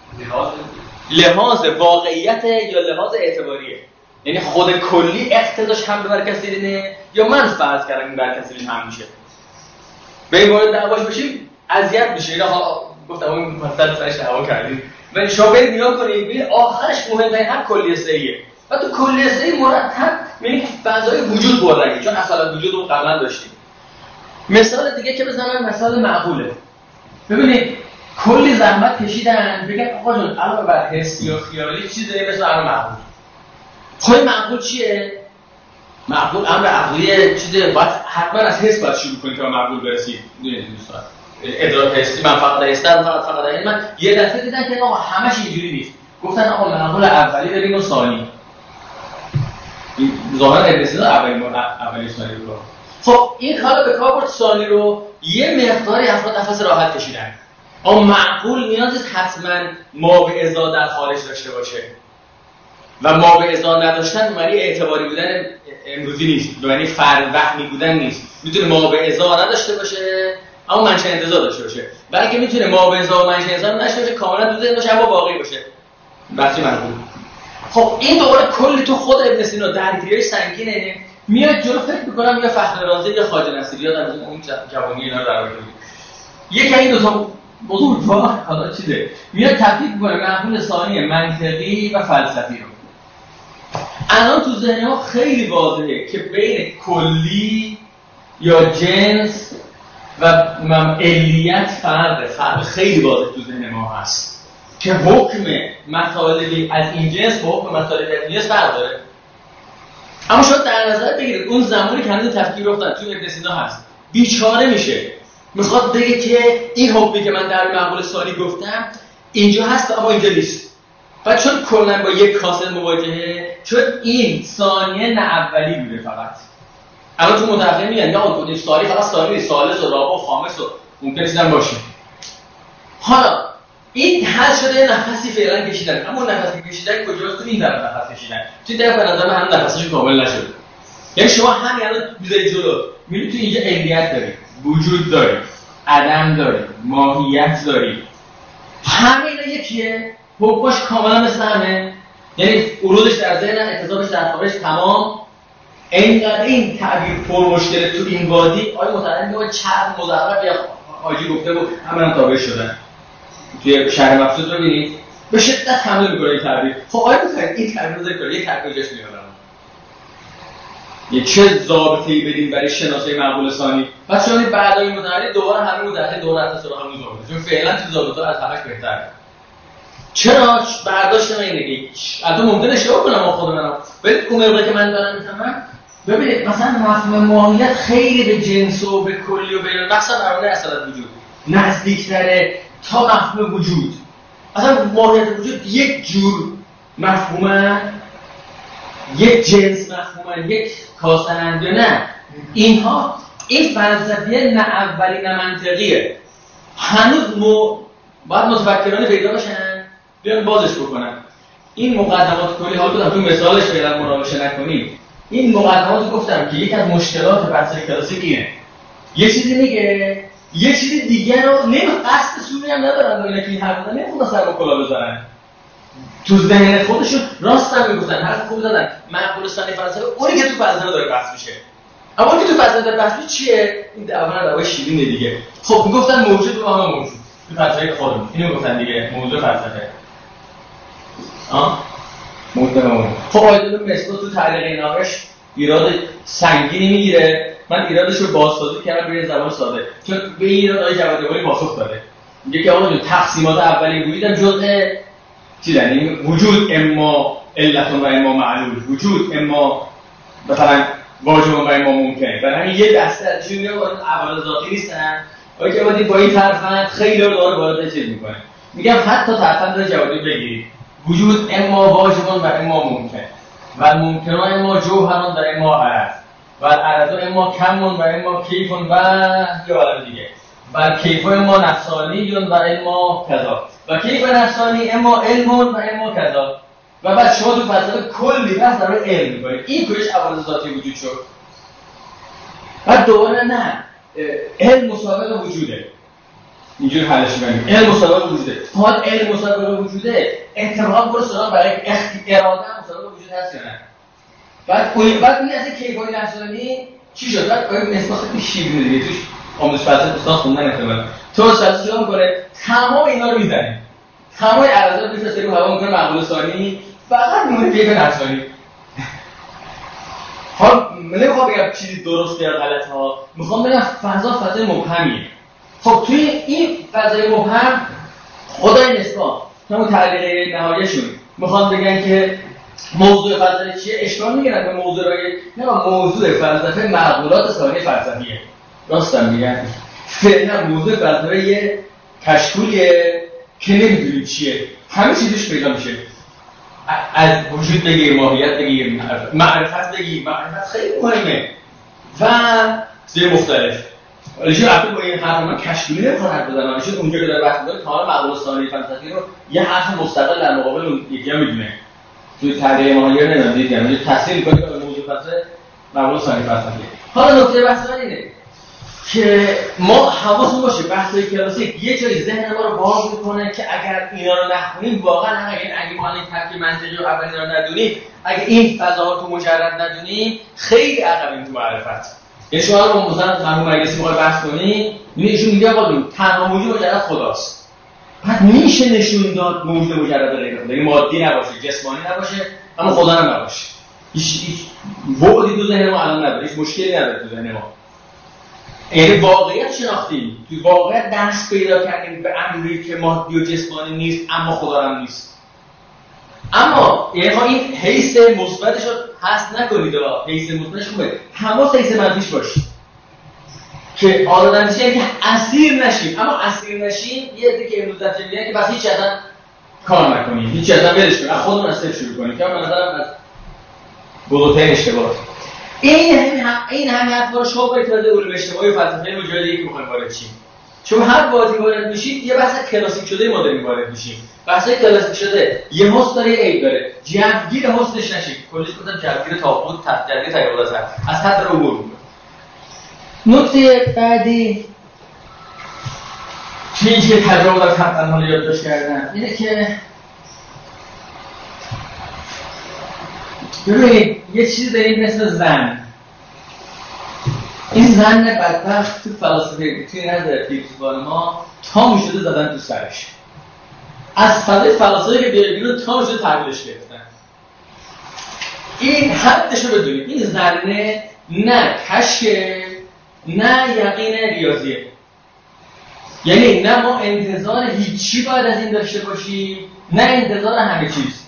لحاظ واقعیت یا لحاظ اعتباریه؟ یعنی خود کلی اقتضاش حمله بر کسیدنه یا من فرض کردم این بر کسیدنش هم میشه؟ به این مورد دعواش بشیم اذیت میشه. اینا حالا گفتم اون مفصل سرش دعوا کردیم. ولی شما برید نگاه کنید ببین آخرش مهمترین هم کلیه سه‌ایه. و تو کلیه سه‌ای مرتب می‌بینی فضای وجود پررنگه، چون اصلا وجود رو قبلا داشتیم. مثال دیگه که بزنم مثال معقوله. ببینید کلی زحمت کشیدن بگن آقا جون علاوه بر حسی یا خیالی چیزی داریم مثل امر معقول. خود معقول چیه؟ معقول امر عقلیه، چیزه باید حتما از حس باید شروع کنید تا معقول برسید. می‌دونید دوستان ادراک حسی من فقط هستم فقط این من یه دفعه دیدن که آقا همش اینجوری نیست. گفتن آقا معقول اولی داریم و ثانی. ظاهرا ابن سینا اولی ثانی رو. خب این حالا به کار برد ثانی رو یه مقداری افراد نفس راحت کشیدن. اما معقول نیاز نیست حتما ما به ازا در خارج داشته باشه. و ما به ازا نداشتن معنی اعتباری بودن امروزی نیست، معنی فرد وهمی بودن نیست. میتونه ما به ازا نداشته باشه اما منشأ انتزاع داشته باشه، بلکه میتونه ما به ازا و منشأ انتزاع نداشته باشه، کاملا تو ذهن باشه اما واقعی باشه. بحثی منقول. خب این دوباره کلی تو خود ابن سینا درگیریش سنگینه. میاد جلو فکر می‌کنم یا فخر رازی یا خواجه نصیری یا اون جوانی اینا رو در آورد. یکی این دو تا بزرگوار حالا چیزه میاد تفکیک می‌کنه معقول ثانی منطقی و فلسفی رو. الان تو ذهن ما خیلی واضحه که بین کلی یا جنس و علیت فرق خیلی واضح تو ذهن ما هست که حکم مطالبی از این جنس با حکم مطالبی از این جنس فرق داره. اما شاید در نظر بگیرید اون زمانی که هنوز تفکیک افتاد تو ابن سینا هست بیچاره میشه، میخواد بگه که این حکمی که من در معقول ثانی گفتم اینجا هست اما اینجا نیست. و چون کلا با یک کاسه مواجهه، چون این ثانیه نه اولی بوده فقط. الان تو متأخر میگن نه اون ثانی فقط ثانی ثالث و رابع و خامس و ممکن چیزا باشه. حالا این حل شده نفسی فعلا کشیدن، اما نفسی کشیدن کجاست؟ تو این طرف نفس کشیدن. تو طرف به نظر من هم نفسش کامل نشده. یعنی شما همین الان میذاری جلو، میبینید تو اینجا علیت داری، وجود داری. عدم داری، ماهیت داری، همه اینا یکیه، حکمش کاملا مثل همه، یعنی ورودش در ذهن، اکتسابش در خارج تمام. اینقدر این تعبیر پر مشکله تو این وادی. آیا متعلم میگه چند مزخرف یا حاجی گفته بود همه تابع شدن توی شهر مقصود رو ببینید به شدت حمله میکنه این تعبیر. خب آیا میخواید این تعبیر رو ذکر یک تعبیر جاش میارم یه چه ضابطه‌ای بدیم برای شناسایی مقبول ثانی؟ پس شما بعد این متعلم دوباره همه مدرسه دوره سراغ همون ضابطه، چون فعلا تو ضابطه‌ها از همش بهتره. چرا برداشت من اینه که البته ممکنه اشتباه کنم خود منم، ولی اون که من دارم میفهمم. ببینید مثلا مفهوم ماهیت خیلی به جنس و به کلی و به مثلا برای اصالت وجود نزدیک‌تره تا مفهوم وجود. اصلا ماهیت وجود یک جور مفهومه، یک جنس مفهومه، یک کاسننده. نه، اینها این فلسفیه نه اولی نه منطقیه. هنوز باید متفکرانه پیدا باشن بیان بازش بکنن. این مقدمات کلی حال بودم تو مثالش فعلا مناقشه نکنیم. این مقدمات گفتم که یک از مشکلات بحث کلاسیک اینه، یه چیزی میگه یه چیز دیگه رو قصد سوری هم ندارن، اینا که این حرف زدن نمیخوان سر با کلا بزنن تو ذهن خودشون. راست هم میگفتن، حرف خوب زدن. معقول ثانی فلسفه اونی که تو فلسفه داره بحث میشه، اما اونی که تو فلسفه داره بحث میشه چیه؟ این دعوا شیرینه دیگه. خب میگفتن موجود و هم موجود تو فلسفه خودمون اینو میگفتن دیگه، موضوع فلسفه موضوع. خب آیدون مسکو تو تعلیق نامش ایراد سنگینی میگیره. من ایرادش رو بازسازی کردم به زبان ساده، چون به این ایراد آقای جوادی پاسخ داده. میگه که آقا تقسیمات اولیه وجودم جزء چیزن، یعنی وجود اما علت و اما معلول، وجود اما مثلا واجب و اما ممکن. برای همین یه دسته از چیزا عوارض ذاتی نیستن. آقای جوادی با این طرفند خیلی رو داره وارد چیز میکنه. میگم حتی طرفند جوادی بگیرید، وجود اما واجب و اما ممکن و ممکن اما جوهر و اما عرض و عرض اما کم و اما کیف و یه عالم دیگه و کیف اما نفسانی و اما کذا و کیف نفسانی اما علم و اما کذا. و بعد شما تو فلسفه کلی بحث در مورد علم می‌کنید. این کلش عوارض ذاتی وجود شد. بعد دوباره نه، علم مسابقه وجوده، اینجوری حلش می‌کنیم. علم مسابقه وجوده. حال علم مسابقه وجوده، انتقام برو سراغ برای اراده مسابقه وجود هست یا نه؟ بعد این از کیفای نفسانی چی شد؟ بعد این نسبت خیلی شیرینه دیگه. توش آموزش فلسفه دوستان خوندن احتمالاً تو فلسفه چیکار می‌کنه؟ تمام اینا رو می‌زنه، تمام اراده رو می‌فرسته رو هوا، می‌کنه معقول ثانی، فقط می‌مونه کیف نفسانی. حالا نمی‌خوام بگم چیزی درست یا غلط ها، می‌خوام بگم فضای مبهمیه. خب توی این فضای مبهم خدای نسبت همون تعلیق نهاییشون میخوان بگن که موضوع فلسفه چیه؟ اشکال میگیرن به موضوع رای نه، موضوع فلسفه معقولات ثانی فلسفیه. راستم میگن فعلا موضوع فلسفه یه کشکولیه که نمیدونیم چیه، همه چیزش پیدا میشه. از وجود بگیر، ماهیت بگیر، معرفت بگیر. معرفت خیلی مهمه و چیز مختلف. ولی البته با این حرف من کشکولی نمیخوام حرف بزنم، چون اونجا که داره بحث می‌کنه کاملا معقول ثانی فلسفی رو یه حرف مستقل در مقابل اون یکی ها میدونه. توی تعلیق ماهیت نمیدونید، یعنی تحصیل کنید که موضوع فلسفه معقول ثانی فلسفی. حالا نکته بحث من اینه که ما حواسمون باشه بحث‌های کلاسیک یه جایی ذهن ما رو باز می‌کنه که اگر اینا رو نخونیم واقعا اگه ما این ترکیب منطقی و اولی رو ندونیم، اگه این فضاها رو مجرد ندونیم، خیلی عقبیم تو معرفت. یعنی شما رو مثلا مرحوم مجلسی می‌خواد بحث کنی، ایشون میگه آقا تنها موجود مجرد خداست. بعد میشه نشون داد موجود مجرد غیر خدا، یعنی مادی نباشه، جسمانی نباشه، اما خدا هم نباشه. هیچ بعدی تو ذهن ما الان نداره، هیچ مشکلی نداره تو ذهن ما. یعنی واقعیت شناختیم، تو واقعیت دست پیدا کردیم به امری که مادی و جسمانی نیست اما خدا هم نیست. اما یعنی این حیث مثبتش رو حذف نکنید، حیث مثبتش خوبه، حواس حیث منفیش باشه که آدم میشه که اسیر نشیم. اما اسیر نشیم یه عده که امروز دفعه میگن که بس هیچ اصلا کار نکنیم، هیچ اصلا ولش کنیم، از خودمون از صفر شروع کنیم که من نظرم از بزرگترین اشتباهه. این همین حرفا رو شما باید وارد علوم اجتماعی و فلسفه مجردی که می‌خوایم وارد شیم. چون هر وقتی وارد میشید یه بحث کلاسیک شده ما داریم وارد میشیم. بحثای کلاسیک شده یه حس داره، یه عیب داره. جوگیر حسش نشید. کلیش گفتم جوگیر تفاوت جوگیر تغییر از حد رو عبور می‌کنه. نکته بعدی توی اینکه تجربه دارم حتما حالا یادداشت کردم اینه که ببینید یه چیزی داریم مثل زن. این زن بدبخت تو فلسفه توی نظر فیلسوفان ما تامو شده زدن تو سرش. از فلسفه که بیرون تامو شده تحویلش گرفتن. این حدش رو بدونید، این زنه نه کشکه نه یقین ریاضیه. یعنی نه ما انتظار هیچی باید از این داشته باشیم نه انتظار همه چیز.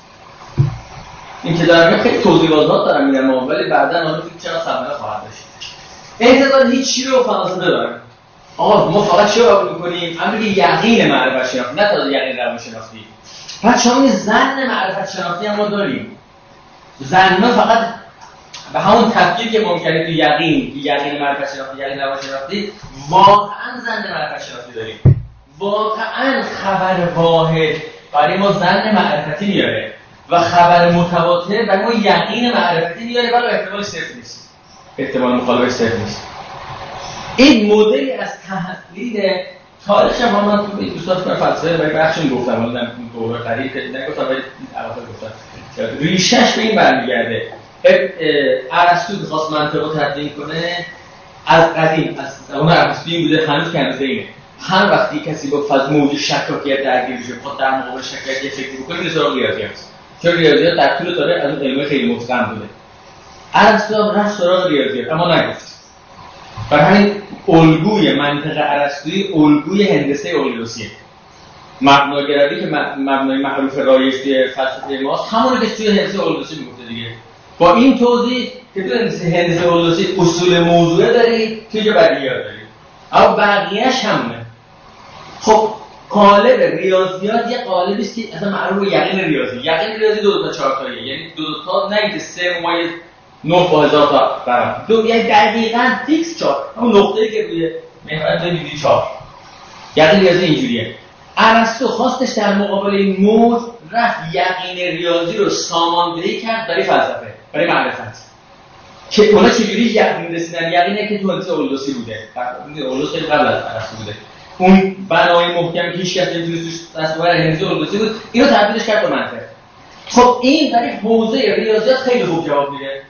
این که دارم خیلی توضیحات دارم میگم ولی بعدا آن رو چرا سمنه خواهد داشت. انتظار هیچی رو فلسفه دارم. آقا ما فقط چه قبول می‌کنیم؟ امری یقین معرفت شناختی، نه تازه یقین روانشناختی. پس شما زن معرفت شناختی هم ما داریم. زن‌ها فقط به همون تفکیک که ممکنه تو یقین معرفت شناختی، یقین روانشناختی، واقعا زن معرفت شناختی داریم. واقعا خبر واحد برای ما زن معرفتی میاره و خبر متواتر برای ما یقین معرفتی میاره ولی احتمال صفر نیست. احتمال مخالفش صفر نیست. این مدلی از تحلیل تاریخ هم من تو دوستات کنم فلسفه برای بخشم گفتم ولی دوره قریب نگفتم ولی اول گفتم ریشش به این برمیگرده. ارسطو خواست منطق رو تدوین کنه از قدیم، از اون ارسطو بوده هنوز که هنوز اینه. هر وقتی کسی با فاز موج شکاکیت درگیر بشه خود در مقابل شکاکیت فکر بکنه میره سراغ ریاضیات. چون ریاضیات در طول تاریخ از اون علم خیلی متقن بوده. ارسطو رفت سراغ ریاضیات اما نگفت. برای همین الگوی منطق ارسطویی الگوی هندسه اقلیدوسیه. مبناگرایی که مبنای معروف رایج توی فلسفه ماست همون رو که توی هندسه اقلیدوسی میگفته دیگه. با این توضیح که توی هندسه اقلیدوسی اصول موضوعه داری توی جا بدیهیات داری. اما بقیه‌اش همونه. خب قالب ریاضیات یه قالبی است که اصلا معروف به یقین ریاضی. یقین ریاضی 2 تا 4 تاییه. یعنی 2 تا نه 3 ممیز 9 با 1000 تا برابر. دو یعنی دقیقاً فیکس 4. همون نقطه‌ای که روی محور می‌بینی 4. یقین ریاضی اینجوریه. ارسطو خواستش در مقابل این موج رفت یقین ریاضی رو ساماندهی کرد برای فلسفه، برای معرفت. که اونا چجوری یقین رسیدن؟ یقینه که تو هندسه اقلیدوسی بوده. اقلیدوس خیلی قبل از ارسطو بوده. اون بنای محکمی که هیچ کس نمی‌تونه توش تصور هندسه اقلیدوسی بود، اینو تبدیلش کرد به منطق. خب این برای حوزه ریاضیات خیلی خوب جواب میده.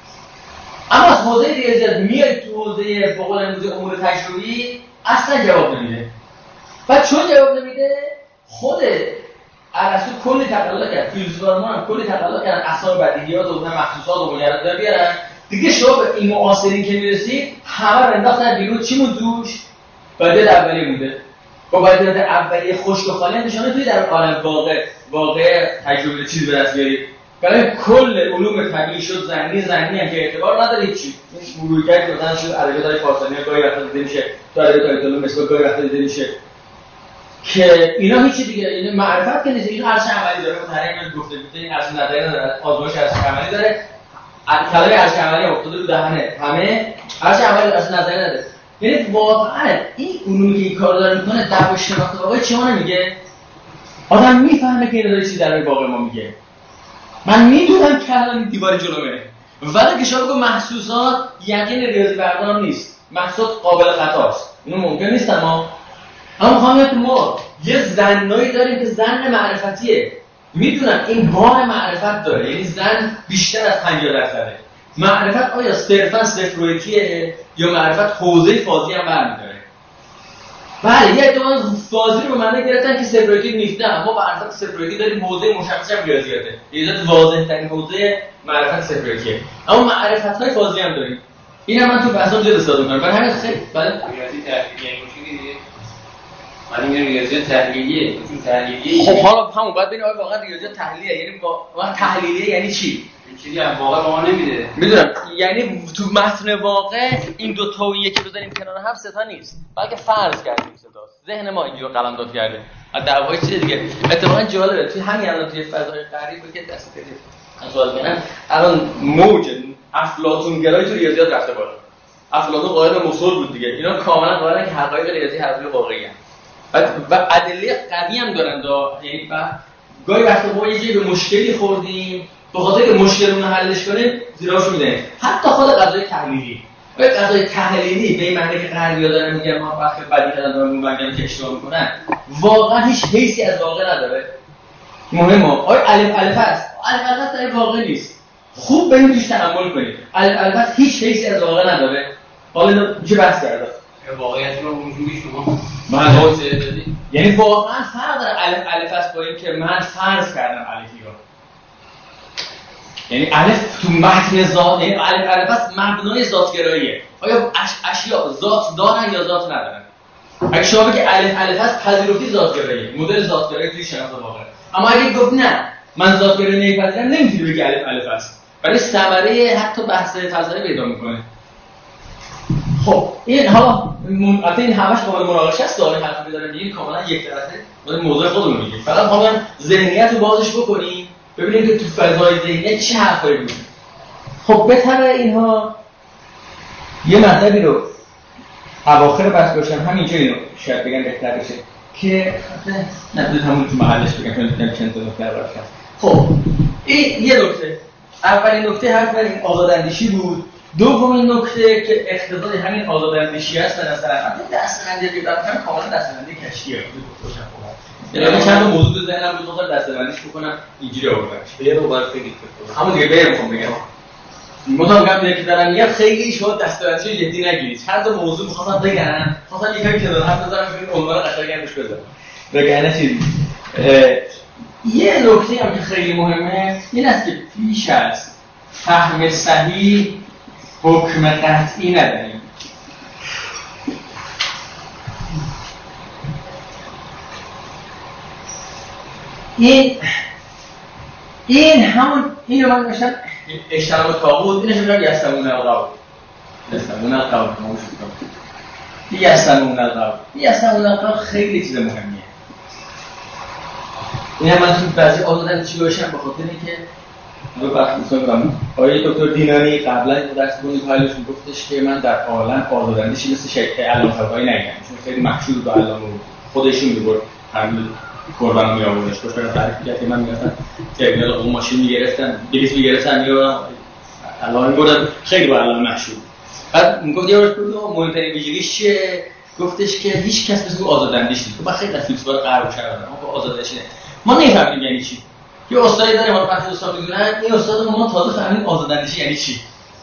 اما از حوزه ریاضیات میاد تو حوزه فوق العاده امور تجربی اصلا جواب نمیده. و چون جواب نمیده خود ارسطو کلی تقلا کرد، فیلسوفان ما هم کلی تقلا کردن اسباب بدیهیات و مخصوصات و مجردات بیارن. دیگه شما به این معاصرین که میرسید همه رو انداختن بیرون. چی مون توش؟ بدیهیات اولیه بوده. با بدیهیات اولیه خشک و خالی نشانه توی در عالم واقع تجربه چیز به دست بیارید. برای کل علوم طبیعی شد زنی هم که اعتبار نداره چی. این مروریت مثلا شد ادبیات فارسی گاهی وقتا دیده میشه، تو ادبیات علوم مثل گاهی وقتا دیده میشه که اینا هیچی دیگه این معرفت که نیست. این ارزش عملی داره. متحریم گفته بود این ارزش نظری نداره، آزمایش ارزش عملی داره. کلمه ارزش عملی افتاده رو دهنه همه. ارزش عملی ارزش نظری نداره. یعنی واقعا این علومی که این کارو داره میکنه در شناخت واقعی چه نمیگه. آدم میفهمه که این داره چی در واقع ما میگه. من میدونم که الان دیوار جلومه ولی که شما بگو محسوسات یقین ریاضی بردارم نیست. محسوسات قابل خطاست. اینو ممکن نیست. اما میخوام که ما یه زنایی داریم که زن معرفتیه. میدونم این بار معرفت داره. یعنی زن بیشتر از 50%. معرفت آیا صرفا صفرویتیه یا معرفت حوزه فازی هم برمی‌داره؟ بله یه ادعای فازی رو به معنی گرفتن که صفرویتی نیست. نه ما معرفت صفرویتی داریم. حوزه مشخص هم ریاضیاته. ریاضیات واضح ترین حوزه معرفت صفرویتیه. اما معرفت‌های فازی هم داریم. اینم من تو بحثم زیاد استفاده می‌کنم. برای همین خیلی بله ریاضی تحلیلیه میشه. من میگم ریاضیات تحلیلیه. چون تحلیلیه خب حالا همون بعد ببینید واقعا ریاضیات تحلیلیه. یعنی واقعا تحلیلیه یعنی چی؟ چیزی هم واقعا به ما نمیده. میدونم یعنی تو متن واقع این دو تا و یکی بذاریم کنار هم سه تا نیست، بلکه فرض کردیم سه تاست. ذهن ما اینجوری قلمداد کرده. از دعوای چیز دیگه اتفاقا جالبه توی همین الان توی فضای غریبی که دست بدید سوال کنم الان موج افلاطونگرایی تو ریاضیات رفته بالا. افلاطون قائل به مصول بود دیگه. اینا کاملا قائلن که حقایق ریاضی حقایق واقعی هستند و ادله قوی هم دارن. یعنی گاهی وقتا ما یه جایی به مشکلی خوردیم به خاطر که مشکلمون رو حلش کنیم زیراشو میدن. حتی خود قضیه تحلیلی به قضای تحلیلی به این معنی که غربی‌ها دارن میگن ما وقتی بدی کردن دارن میگن که اشتباه میکنن، واقعا هیچ حیثی از واقع نداره. مهمه آیا الف است؟ الف در واقع نیست. خوب بریم توش تأمل کنید. البته هیچ حیثی از واقع نداره. حالا چه بحث کرده؟ واقعیت رو اونجوری شما من توضیح دادی. یعنی واقعا فرق داره الف است با این که من فرض کردم الفی رو. یعنی الف تو متن ذات، یعنی الف است مبنای ذاتگراییه. آیا اشیاء ذات دارن یا ذات ندارن؟ اگه شما بگی الف است پذیرفتی ذاتگراییه، مدل ذاتگرایی توی شناخت واقع. اما اگه گفت نه من ذاتگرایی نمیپذیرم، نمیتونی بگی الف است. ولی ثمره حتی بحث فلسفی پیدا میکنه. خب این حالا البته این همش قابل مناقشه است، داره حرفی داره میگه کاملا یک طرفه، ولی موضوع خودمون میگه. فقط میخوام ذهنیت رو بازش بکنیم ببینیم که تو فضای ذهنیت چه حرفایی بود. خب به طبع اینها یه مطلبی رو اواخر بحث باشم، همینجا اینو شاید بگم بهتر بشه که نه همون تو محلش بگم چون چند تا نکته براش هست. خب این یه نکته، اولین نکته حرف این آزاداندیشی بود. دومین نکته که اقتضای همین آزاداندیشی است به نظر من دستبندی که دارم کاملا دستبندی کشتیه بود. یعنی چند تا موضوع ذهنم بود بخوام دستبندیش بکنم اینجوری آوردمش. یه رو باید بگید همون دیگه بریم بگم. مطابقاً که دارم میگم خیلی شما دستبندیشو جدی نگیرید. چند تا موضوع می‌خواستم بگم، خواستم یکم کنار هم بذارم که عنوان قشنگی روش بذارم. وگرنه چیزی. یه نکته هم که خیلی مهمه این است که پیش از فهم صحیح حکم قطعی نداریم. این همون اینو من نوشتم اشترام طاغوت، اینو میگم یستمون القول. یستمون القول یستمون القول خیلی چیز مهمیه. این هم من تو بعضی آزاداندیشی باشم به خاطر اینکه رو وقت می‌کنم آقای دکتر دینانی قبلا درس خونی پایلش میگفتش که من در عالم آزاداندیشی مثل شیخ علام‌طلبی ندیدم، چون خیلی مخشوش به علامه خودشون می‌برد حمل قربانو می‌آوردش. خوش برای تعریف کرد که من می‌گفتم ترمینال اون ماشین می‌گرفتم، بلیط می‌گرفتم یا علامه می‌بردم، خیلی با علامه مخشوش. بعد میگفت یه روز بود مهمترین ویژگیش چیه؟ گفتش که هیچ کس مثل آزاداندیش نیست. من خیلی از فیلسوفا غرب کردم، اما آزاداندیشی ما نمی‌فهمیم یعنی چی. یه استادی داره ما وقتی استاد می‌دونن این استاد ما تازه فهمید آزاداندیشی یعنی چی،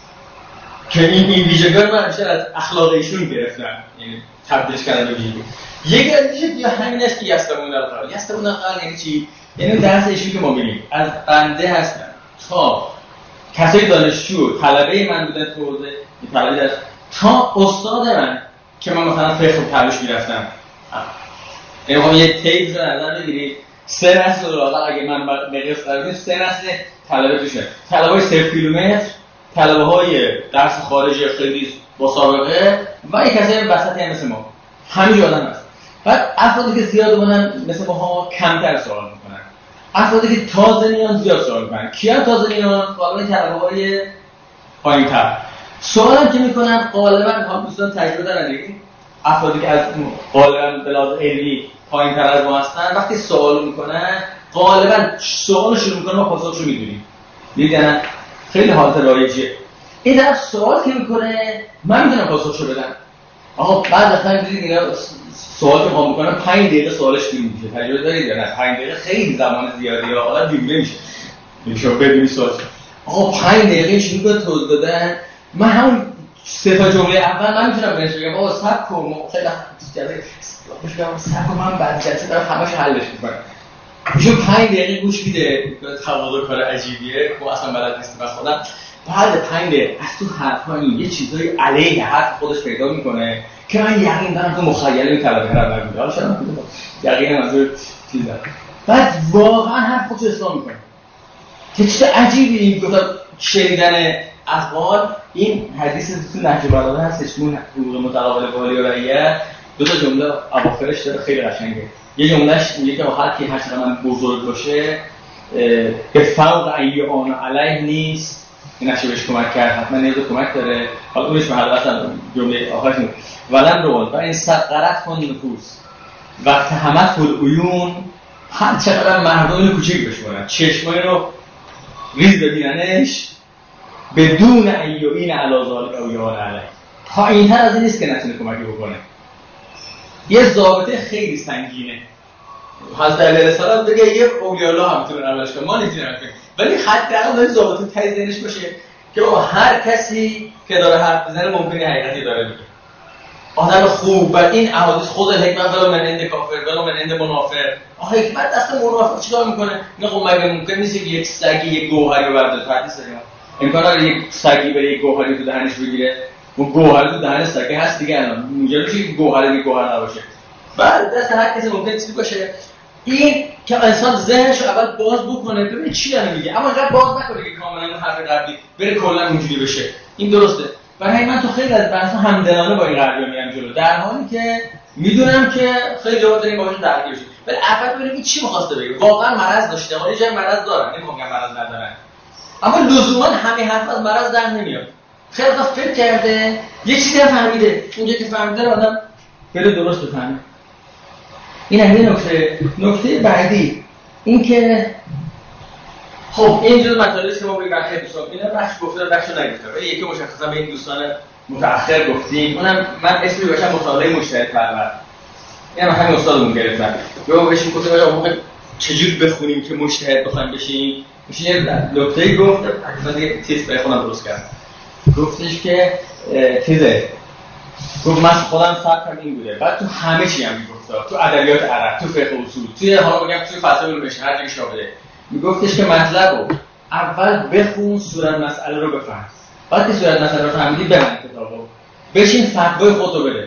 که این ویژگی‌ها من بیشتر از اخلاق ایشون گرفتم، یعنی تبدیلش کردن به ویژگی. یک ویژگی همین است که یستمون القول یعنی چی؟ یعنی درس ایشون که ما می‌بینیم از بنده هستن تا کسای دانشجو طلبه من بودن تو حوزه طلبه درس تا استاد من که من مثلا فقه و تبلیغ می‌رفتم. یعنی ما یه تیپ رو نظر بگیرید 3 نسل رو اگه من به قصد ببینید 3 نسل طلبه توشه. طلبه‌های 0 کیلومتر، طلبه‌های درس خارجی خیلی با سابقه و یک کسایی وسطی مثل ما. همین آدم هست. بعد افرادی که زیاد بودن مثل ما کمتر سوال میکنن. افرادی که تازه میان زیاد سوال میکنن. کیا تازه میان؟ غالبا طلبه‌های پایین‌تر. سوالم که میکنن غالبا هم دوستان تجربه دارن دیگه. افرادی که از غالبا به لحاظ علمی پایین‌تر از ما هستن وقتی سوال میکنن غالبا سوال شروع میکنن ما پاسخشو میدونیم. میدونن خیلی حالت رایجیه. این طرف سوال که میکنه من میتونم پاسخشو بدم. آقا بعد از من دیدید اینا سوال که میخوام بکنم 5 دقیقه سوالش شروع میشه. تجربه دارید یا نه؟ 5 دقیقه خیلی زمان زیادیه. حالا دیوونه میشه بدونی سوال. آقا 5 دقیقه شروع کنه توضیح دادن. من همون 3 تا جمله اول من میتونم بهش بگم بابا صبر کن خیلی جلسه میگم صبر کن من بعد جلسه دارم همش حلش میکنم. میشه 5 دقیقه گوش میده تواضع کار عجیبیه که اصلا بلد نیستم خودم. بعد 5 دقیقه از تو حرفا یه چیزای علیه حرف خودش پیدا میکنه که من یقین دارم که مخیله این طلبه را نمیده. حالا شاید یقین منظور چیزا. بعد واقعا حرف خودش اصلاح میکنه. که چیز عجیبی این دو تا شنیدن اقوال. این حدیث تو نهج البلاغه هستش، اون حقوق متقابل والی و رعیت، 2 تا جمله اواخرش داره خیلی قشنگه. یه جملهش میگه که هر کی هر چقدر من بزرگ باشه به فوق ایان علیه نیست، این نشه بهش کمک کرد حتما نیاز کمک داره. حالا اونش به حلقه جمله آخرش میگه ولن روان و این سقرت کن نفوس وقت همت العیون، هر چقدر مردم کوچیک بشورن چشمای رو ریز ببیننش بدون ایوین علی ذالک او یان علیه. پایین‌تر از این نیست که نتونه کمکی بکنه. یه ضابطه خیلی سنگینه. حضرت علیه السلام دیگه یه اولیاء الله هم میتونه عملش کنه، ما نمیتونیم کنیم، ولی حداقل این ضابطه ته ذهنش باشه که هر کسی که داره حرف میزنه ممکنه حقیقتی داره میگه. آدم خوب و این احادیث خود حکمت ولی من عند کافر ولی من عند منافق. حکمت دست منافق چیکار میکنه؟ نه خب مگه ممکن نیست یک سگی یک گوهری رو برده؟ حدیث داریم امکان داره یک سگی بره یک گوهری تو دهنش بگیره؟ اون گوهر تو دهن سگه هست دیگه، الان موجب میشه که گوهر نباشه. بعد دست هر کسی ممکنه چیزی باشه. این که انسان ذهنشو اول باز بکنه ببین چی داره میگه، اما انقدر باز نکنه که کاملا اون حرف قبلی بره کلا اونجوری بشه. این درسته. برای من تو خیلی از بحثا همدلانه با این غربیا میام جلو، در حالی که میدونم که خیلی جواب داریم باهاش درگیر بشیم. ولی اول ببینیم این چی می‌خواسته بگه. واقعا مرض داشته، ولی جای مرض داره، نمیگم مرض ندارن. اما لزوما همین حرف از مرض در نمیاد. خیلی وقت فکر کرده یه چیزی رو فهمیده، اونجا که فهمیده آدم بره درست بفهمه. این همین نکته بعدی این که خب این جزء مطالبی که ما روی بخش دوستان اینا بخش گفته بخش نگفته، ولی یکی مشخصا به این دوستان متأخر گفتیم، اونم من اسمی باشم مطالعه مجتهد پرور. یعنی همین استادمون گرفتن گفت بهشون گفتم آقا چجوری بخونیم که مجتهد بخوایم بشیم. میشه یه نکته‌ای گفت من دیگه تیست برای خودم درست کردم. گفتش که چیزه گفت من خودم سبکم این بوده، بعد تو همه چی هم میگفت، تو ادبیات عرب، تو فقه اصول، توی حالا بگم توی فلسفه علوم بشن هر جایی شامله، میگفتش که مطلب رو اول بخون، صورت مسئله رو بفهم، بعد که صورت مسئله رو فهمیدی ببند کتابو، بشین فتوای خودت بده،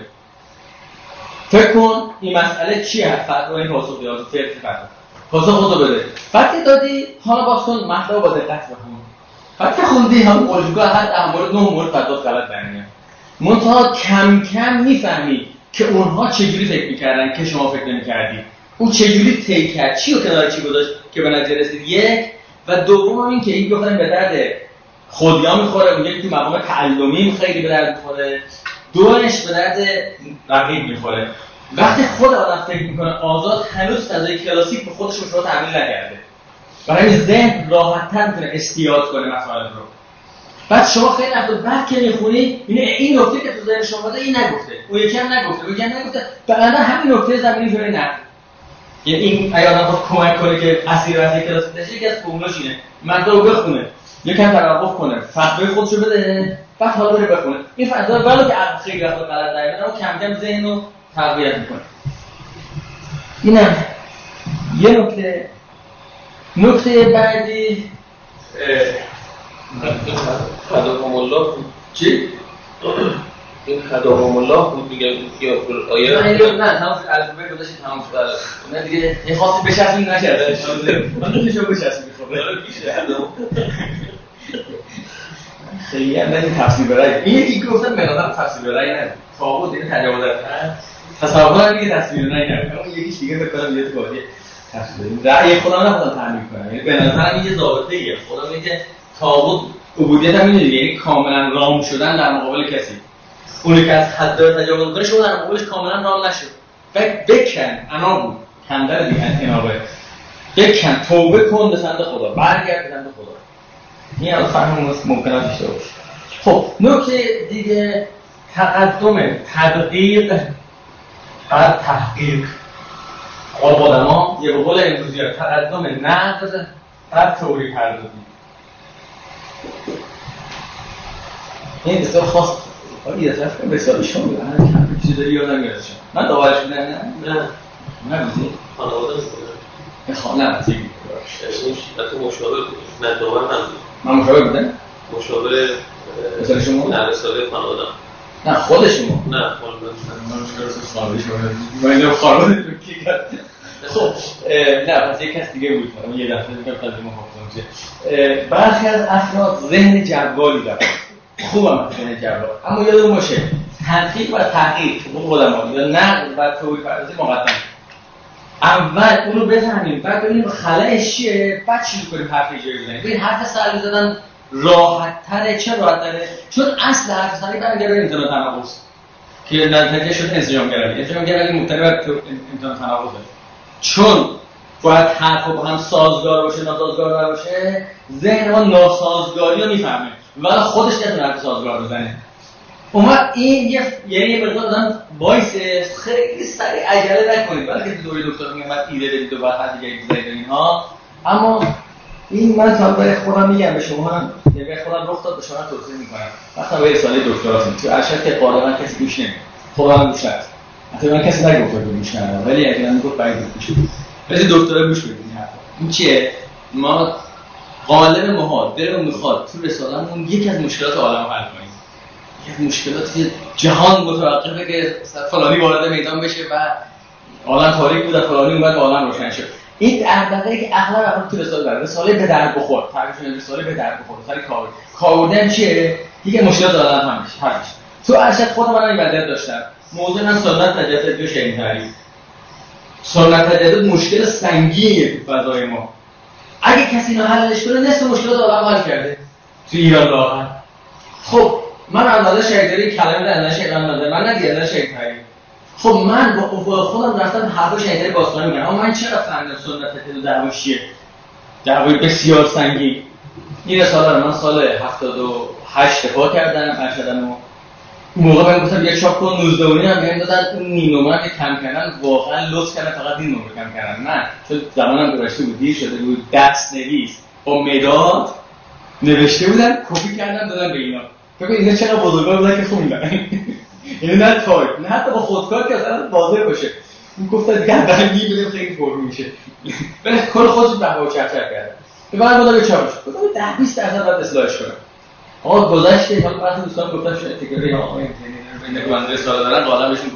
فکر کن این مسئله چیه، فتوا این پاسخ یا فقه پاسخ خودت بده، بعد که دادی حالا باز کن مطلب با دقت بخون، بعد که خوندی هم الگوها هر مورد 9 مورد فتوا غلط درمیاد. منتها کم کم میفهمی که اونها چجوری فکر میکردن که شما فکر نمیکردی، اون چجوری طی کرد، چی رو کنار چی گذاشت که به نتیجه رسید. یک و دوم این که این گفتن به درد خودیا میخوره، اون یکی تو مقام تعلمی خیلی به درد میخوره، دومش به درد رقیب میخوره. وقتی خود آدم فکر میکنه آزاد، هنوز فضای کلاسیک به خودش رو تحمیل نکرده، برای این ذهن راحت‌تر میتونه استیعاب کنه مسائل رو. بعد شما خیلی وقتا بعد که میخونی این نکته که تو ذهن شما بوده این نگفته، اون یکی هم نگفته، اون یکی هم نگفته، بعدا همین نکته زمینی جوری نه. یعنی این اگه آدم خود کمک کنه که اسیر از یک کلاس بشه، یکی از فرمولاش اینه مطلب رو بخونه، یکم توقف کنه، فتوای خودشو بده، بعد حالا بره بخونه. این فتوا ولی که خیلی وقتا غلط در میاد، کم کم ذهن رو تقویت میکنه. اینم یه نکته بعدی خداهم الله چی؟ این خداهم الله بود دیگه یا آیه نه تمام شد الفبای گذاشتید تمام شد. نه دیگه این خاصی بچسبید نکرده. من نمیشه بچسبید خب داره میشه. خیلی هم این تفسیر برای این یکی گفتن مقدار تفسیر برای نه. طاغوت این تجاوز کرد. تصور میگه تصویر نکرد. اون یکیش دیگه فکر کنم یه واقعی تفسیر. رأی خودم نخواستم تعمیم کنم. یعنی به نظرم یه ضابطه‌ایه. خودم میگه طاغوت عبودیت هم اینه دیگه، یعنی کاملا رام شدن در مقابل کسی. اونی که از حد تجاوز می‌کنه شما در مقابلش کاملا رام نشد. بکن انا بود. کندر دیگه انابه. بکن توبه کن به سمت خدا. برگرد به سمت خدا. این از فهم ممکنه داشته باشه. خب نکته دیگه تقدم تدقیق بر تحقیق. علما یه به قول امروزی تقدم نقد بر تئوری پردازی. این بسیار خاص آقای یزف که بسیار شما هر چند چیزی داری یادم میاد شما من داورش بودم نه نمیزی خانواده میکنم نه نمیزی تو مشاور نه داور من مشاور بودم مشاور مثلا شما نه رساله خانواده نه خود شما نه من مشاور خانواده شما من اینو خانواده تو کی کرد خب نه پس یک کس دیگه بود من یه دفعه دیگه ترجمه کنم برخی از افراد ذهن جوالی دارن خوبم ذهن جوال، اما یادتون باشه تحقیق و تحقیق خودم یا نقد و تئوری پردازی مقدم. اول اون رو بفهمیم، بعد ببینیم خلأش چیه، بعد شروع کنیم حرف ایجایی بزنیم. ببین حرف سری زدن راحت‌تره. چه راحت‌تره؟ چون اصل حرف سری برمیگرده به امتناع تناقض که نتیجه شد انسجامگرایی. انسجامگرایی مبتنی بر امتناع تناقضه. چون باید حرف با هم سازگار باشه، ناسازگار باشه، ذهن ما ناسازگاری رو میفهمه ولی خودش نتونه حرف سازگار بزنه. اومد این یه مقدار آدم وایسه خیلی سریع عجله نکنید بلکه دوری دکتر میگم ایده بدید و بعد دیگه بزنید اینها. اما این من تا برای خودم میگم به شما، به خودم رخ داد به شما توصیه میکنم وقتی به رساله دکتراتون تو ارشد که غالبا کسی گوش نمیده، خودم گوش ندادم، حتی من کسی نگفت گوش ندادم، ولی اگه من میگفت باید گوش بدید، ولی دکترا گوش بدید. این چیه؟ ما غالب ماها دلمون میخواد تو رساله‌مون یکی از مشکلات عالم حل کنیم، یکی از مشکلاتی جهان متوقفه که فلانی وارد میدان بشه و عالم تاریک بود و فلانی اومد عالم روشن شد. این دغدغه‌ای که اغلب تو رساله به درد بخور، تعریف رساله به درد بخور، سری کاردن چیه؟ دیگه مشکلات عالم همش. تو ارشد خودم من این داشتم. موضوع من سنت تجدد و شیعه تعریف. سنت تجدد مشکل سنگینیه تو فضای ما. اگه کسی اینو حلش کنه نصف مشکلات عالم حل کرده. تو ایران واقعا. خب من اندازه شیعه کلمه در نشه اندازه من ندیدم شیعه تعریف. خب من با خودم رفتم حرف شیعه باستانی میگم، اما من چرا فهمیدم سنت تجدد دعواش چیه؟ دعوای بسیار سنگین. این رساله رو من سال 78 دفاع کردم، ارشدمو اون موقع من گفتم یک چاپ کن 19 هم بهم دادن، اون نینومر که کم کردن واقعا لطف کردن، فقط این نمره کم کردن. نه چون زمانم گذشته بود، دیر شده بود، دست نویس با مداد نوشته بودن، کپی کردن دادن به اینا. فکر کنید اینا چقدر بزرگوار بودن که خوندن. یعنی نه تایپ، نه حتی با خودکار که اصلا واضح باشه. اون گفتن دیگه بعدی بدیم خیلی پر میشه. ولی کل خودش دعوا چرچر کرد. به من گفتم به چاپش. گفتم 10-20% بعد اصلاحش کنم. آقا گذشته، حالا بعضی دوستان گفتن شاید تکراری آقا این من رساله دارن قالا بهشون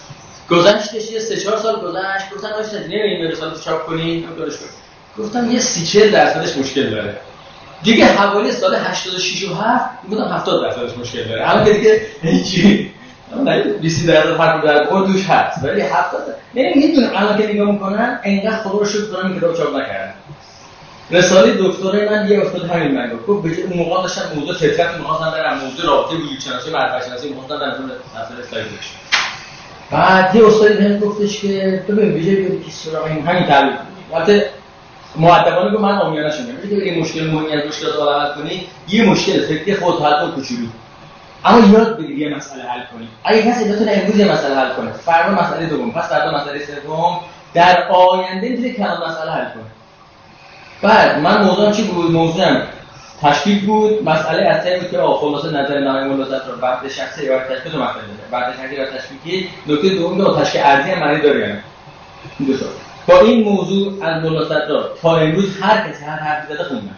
گذشتش یه 3-4 سال گذشت، گفتن آقا نمی‌ریم رساله چاپ کنیم، کارش کنیم. گفتم یه 30-40% مشکل داره. دیگه حوالی سال 86 و 7 گفتم 70% مشکل داره. الان که دیگه هیچی نه 20% فرق در دوش هست، ولی 70 نمیدونم الان که نگاه میکنن انقدر خدا رو شکر کنم این کتاب چاپ نکردن. رساله دکترای من یه استاد همین من گفت به اون موقع داشتم موضوع فطرت می‌خواستم برم، موضوع رابطه وجود شناسی معرفت شناسی می‌خواستم در مورد مسائل اسلامی بشه. بعد یه استاد بهم گفتش که تو ببین ویژه بیاری که سراغ همین تعریف. البته مؤدبانه گفت من عامیانه شدم. میگه یه مشکل مهمی از مشکلات عالم حل کنی، یه مشکل فکری خودت حل کن کوچولو. اما یاد بگیر یه مسئله حل کنی. اگه کسی بتونه امروز یه مسئله حل کنه، فردا مسئله دوم، پس فردا مسئله سوم، در آینده میتونه کلام مسئله حل کنه. بعد من موضوعم چی بود؟ موضوعم تشکیک بود، مسئله اصلی بود که خلاصه نظر نهایی مولازت رو بعد شخصی یا تشکیک رو مطرح کرده. بعد شخصی یا تشکیکی نکته دوم که تشکیک ارضی هم معنی داره یعنی. این دو تا. با این موضوع از مولازت را تا امروز هر کسی هر حرفی زده خوندم.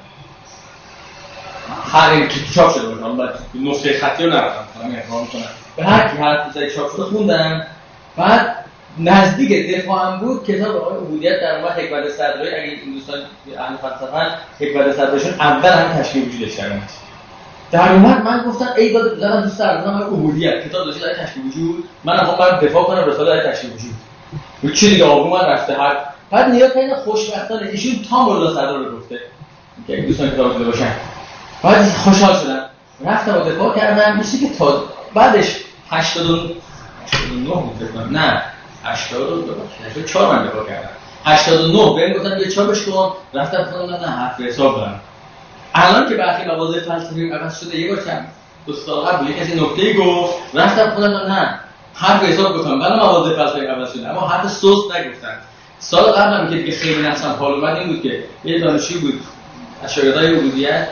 هر این چاپ شده بود، من نسخه خطی رو نرفتم، من احترام کنم. به هر کی حرف زده چاپ شده خوندم. بعد نزدیک دفاعم بود کتاب آقای عبودیت در مورد حکمت صدرایی، اگه این دوستان اهل فلسفه‌ن حکمت صدرایشون اول هم تشکیل وجودش کردن. در اومد من گفتم ای داد زدم دوست دارم آقای عبودیت کتاب داشته داره تشکیل وجود، من هم برام دفاع کنم رساله داره تشکیل وجود. و چی دیگه آقا من رفته هر بعد نیا کردن خوشبختانه ایشون تا مولد صدرا رو گفته که دوستان کتاب داشته باشن. بعد خوشحال شدم. رفتم و دفاع کردم، میشه که تا بعدش 89 بود نه 84 من دفاع کردم. 89 بهم گفتن یه چاپش کن، رفتم خوندم نه حرف حساب دارم. الان که برخی مواضع فلسفی عوض شده یه بار چند دوستا قبل کسی نکته گفت رفتم خوندم نه حرف حساب گفتم، ولی مواضع فلسفی عوض شده اما حرف سست نگفتن. سال قبلم که دیگه خیلی نفسم حال اومد این بود که یه دانشجو بود از شاگردای عبودیت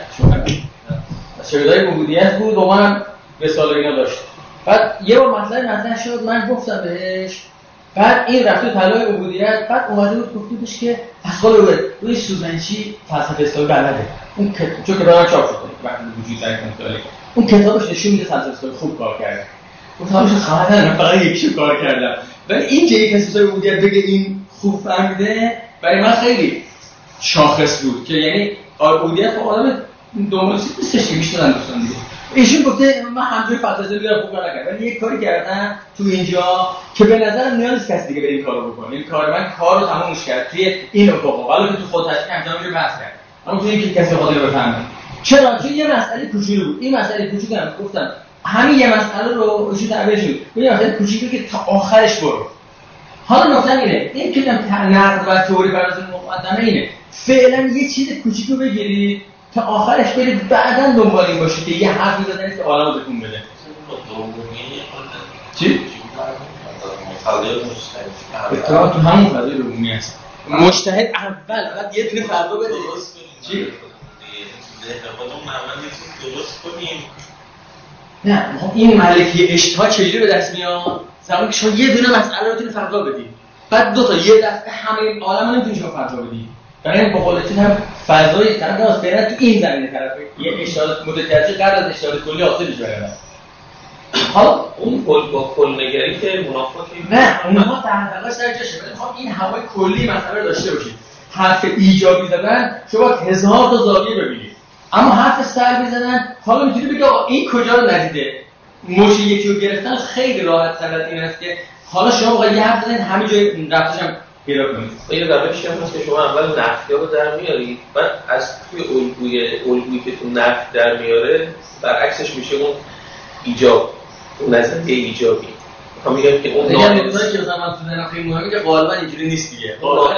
بود و من رساله اینا داشت. بعد یه بار مطرح شد، من گفتم بهش، بعد این رفته طلای عبودیت، بعد اومده بود گفته بهش که اصلا روی سوزنچی فلسفه اسلامی بلده. اون چون که برام چاپ شده وقتی وجود داره کنترل اون کتابش نشون میده فلسفه اسلامی خوب کار کرده. گفتم چه خاطر من فقط یکیشو کار کردم. ولی این که یک کسی عبودیت بگه این خوب فهمیده برای من خیلی شاخص بود که یعنی عبودیت خب آدم دوماسی نیستش که میشدن دوستان دیگه. ایشون گفته من همجوری فلسفه دیگه خوب کار نکردم، ولی یک کاری کردم تو اینجا که به نظرم نیاز کسی دیگه بره این کارو بکنه. این کار من کارو تمومش کرد توی این افق، حالا که تو خود تشکیل انجام میشه بحث کرد، اما تو اینکه کسی خاطر بفهمه. چرا؟ چون یه مسئله کوچولو بود. این مسئله کوچولو هم گفتم همین یه مسئله رو ایشون تعبیر شد. یه مسئله کوچولو که تا آخرش برو. حالا نکته اینه، این که نقد و تئوری براتون مقدمه اینه. فعلا یه چیز کوچیکو بگیرید تا آخرش برید بعداً دنبال این باشید که یه حرفی بزنید که عالمو بهتون بده. چی؟ مطالعه مجتهد تو همون فضای رومی هست. مجتهد اول فقط یه دونه فردا بده. چی؟ ذهن خودمون معمولا یه چیز درست کنیم. نه این ملکی اشتها چجوری به دست میاد؟ زمانی که شما یه دونه مسئله رو بتونی فردا بدی. بعد دو تا یه دفعه همه عالم رو نمیتونی شما فردا بدی. برای با قولتون هم فضای طرف از فعلا تو این زمینه طرف یه اشتها متوجه قبل از اشتها کلی حاصل میشه. حالا اون با کل‌نگری که منافاتی نه اونها تحقیقاش سر جاشه، ولی میخوام این هوای کلی مسئله رو داشته باشید. حرف ایجابی زدن شما 1000 تا زاویه ببینید، اما حرف سلبی زدن حالا میتونی بگی آقا این کجا رو ندیده. موش یکی رو گرفتن خیلی راحت تر از این است که حالا شما واقعا یه حرف بزنید همه جای رفتش هم پیدا کنید. یه روشی هم هست که شما اول نفی‌ها رو در میارید، بعد از توی الگویی که تو نفی در میاره برعکسش میشه اون ایجاب، اون نظریه ایجابی. میخوام بگم که اون نظریه‌ای که مثلا من تو ذهنم خیلی مهمه که غالبا اینجوری نیست دیگه. غالبا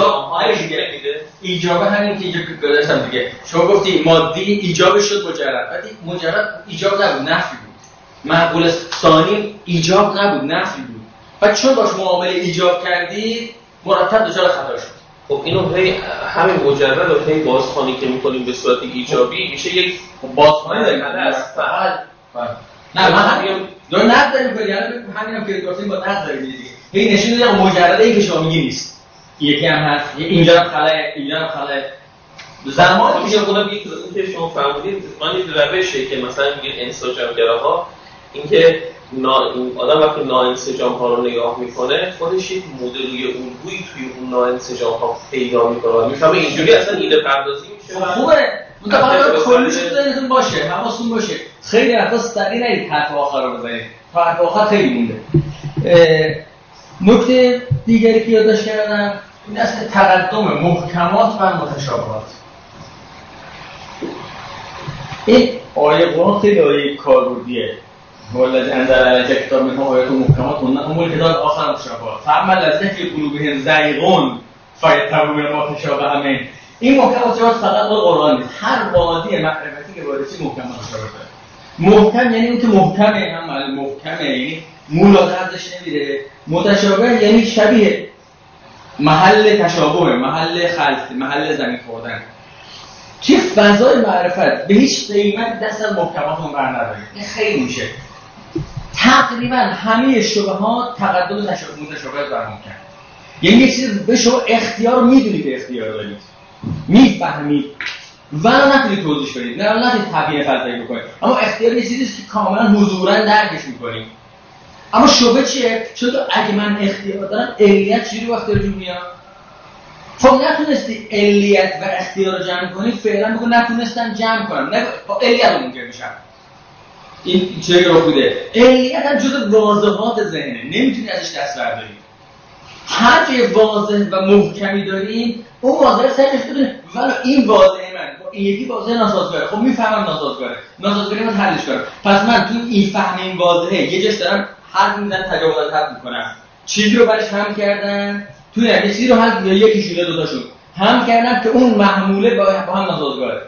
ایجاب همین که اینجا گذاشتم دیگه. شما گفتی مادی ایجابش شد مجرد، ولی مجرد ایجاب نبود، نفی بود. معقول ثانی ایجاب نبود، نفی بود. بعد چون باش معامله ایجاب کردید مرتب دچار خطا شد. خب اینو همین مجرد رو هی بازخوانی که می‌کنیم به صورت ایجابی میشه یک بازخوانی داریم است. نه من همین دور نقد داریم که یعنی همینم که گفتیم با نقد داریم دیگه. این نشون میده مجرده این که شما میگی نیست. یکی هم هست، اینجا هم خلأ، اینجا هم خلأ. زمانی میشه خودم یک این که شما فهمیدید من یه روشه که مثلا میگن انسجامگراها اینکه این آدم وقتی ناانسجام ها رو نگاه میکنه خودش یک مدلی الگویی توی اون ناانسجام ها پیدا میکنه. میفهمه اینجوری اصلا ایده پردازی میشه. خوبه. متفاوت کلیش بزنیدون باشه، حواستون باشه. خیلی وقتا سریع نرید حرف آخر رو بزنید. تا حرف آخر خیلی مونده. نکته دیگری که یادداشت کردم این است تقدم محکمات و متشابهات. این آیه قرآن خیلی آیه کاربردیه. والذی انزل الیک کتاب منه آیات محکمات هن ام الکتاب آخر متشابهات فاما الذین فی قلوبهم زیغ فیتبعون ما تشابه منه. این محکمات فقط قرآن نیست، هر وادی معرفتی که وارد شه محکم متشابه داره. محکم یعنی اون که محکمه، هم محکمه یعنی مولا دردش نمیره. متشابه یعنی شبیه، محل تشابه، محل خلط، محل زمین خوردن. توی فضای معرفت به هیچ قیمت دست از محکماتون بر ندارید. این خیلی میشه. تقریبا همه شبهات تقدم متشابه بر محکم. یعنی یه چیز به شما اختیار میدونید که اختیار دارید، میفهمید و نتونید توضیح کنید، نه نتونید تبیین فلسفی بکنید، اما اختیار یه چیزیست که کاملا حضوراً درکش میکنید. اما شبهه چیه؟ چون اگه من اختیار دارم علیت چجوری با اختیار جور میاد؟ خب نتونستی علیت و اختیار رو جمع کنی، فعلا بگو نتونستم جمع کنم، نه با علیت رو ممکن میشم. این چه رو بوده؟ علیت هم جزء واضحات ذهنه، نمیتونی ازش دست برداری. هر جای واضح و محکمی داریم اون واضح سرش بدونه ولی این واضحه من با این یکی واضح ناسازگاره. خب میفهمم ناسازگاره من حلش کنم. پس من تو این فهم این واضحه یه جاش دارم حرف میزنم تجاوزات حد میکنم. چیزی رو برش هم کردن تو یه چیزی رو حل یا یکی شده دوتاشون هم کردن که اون محموله با هم ناسازگاره.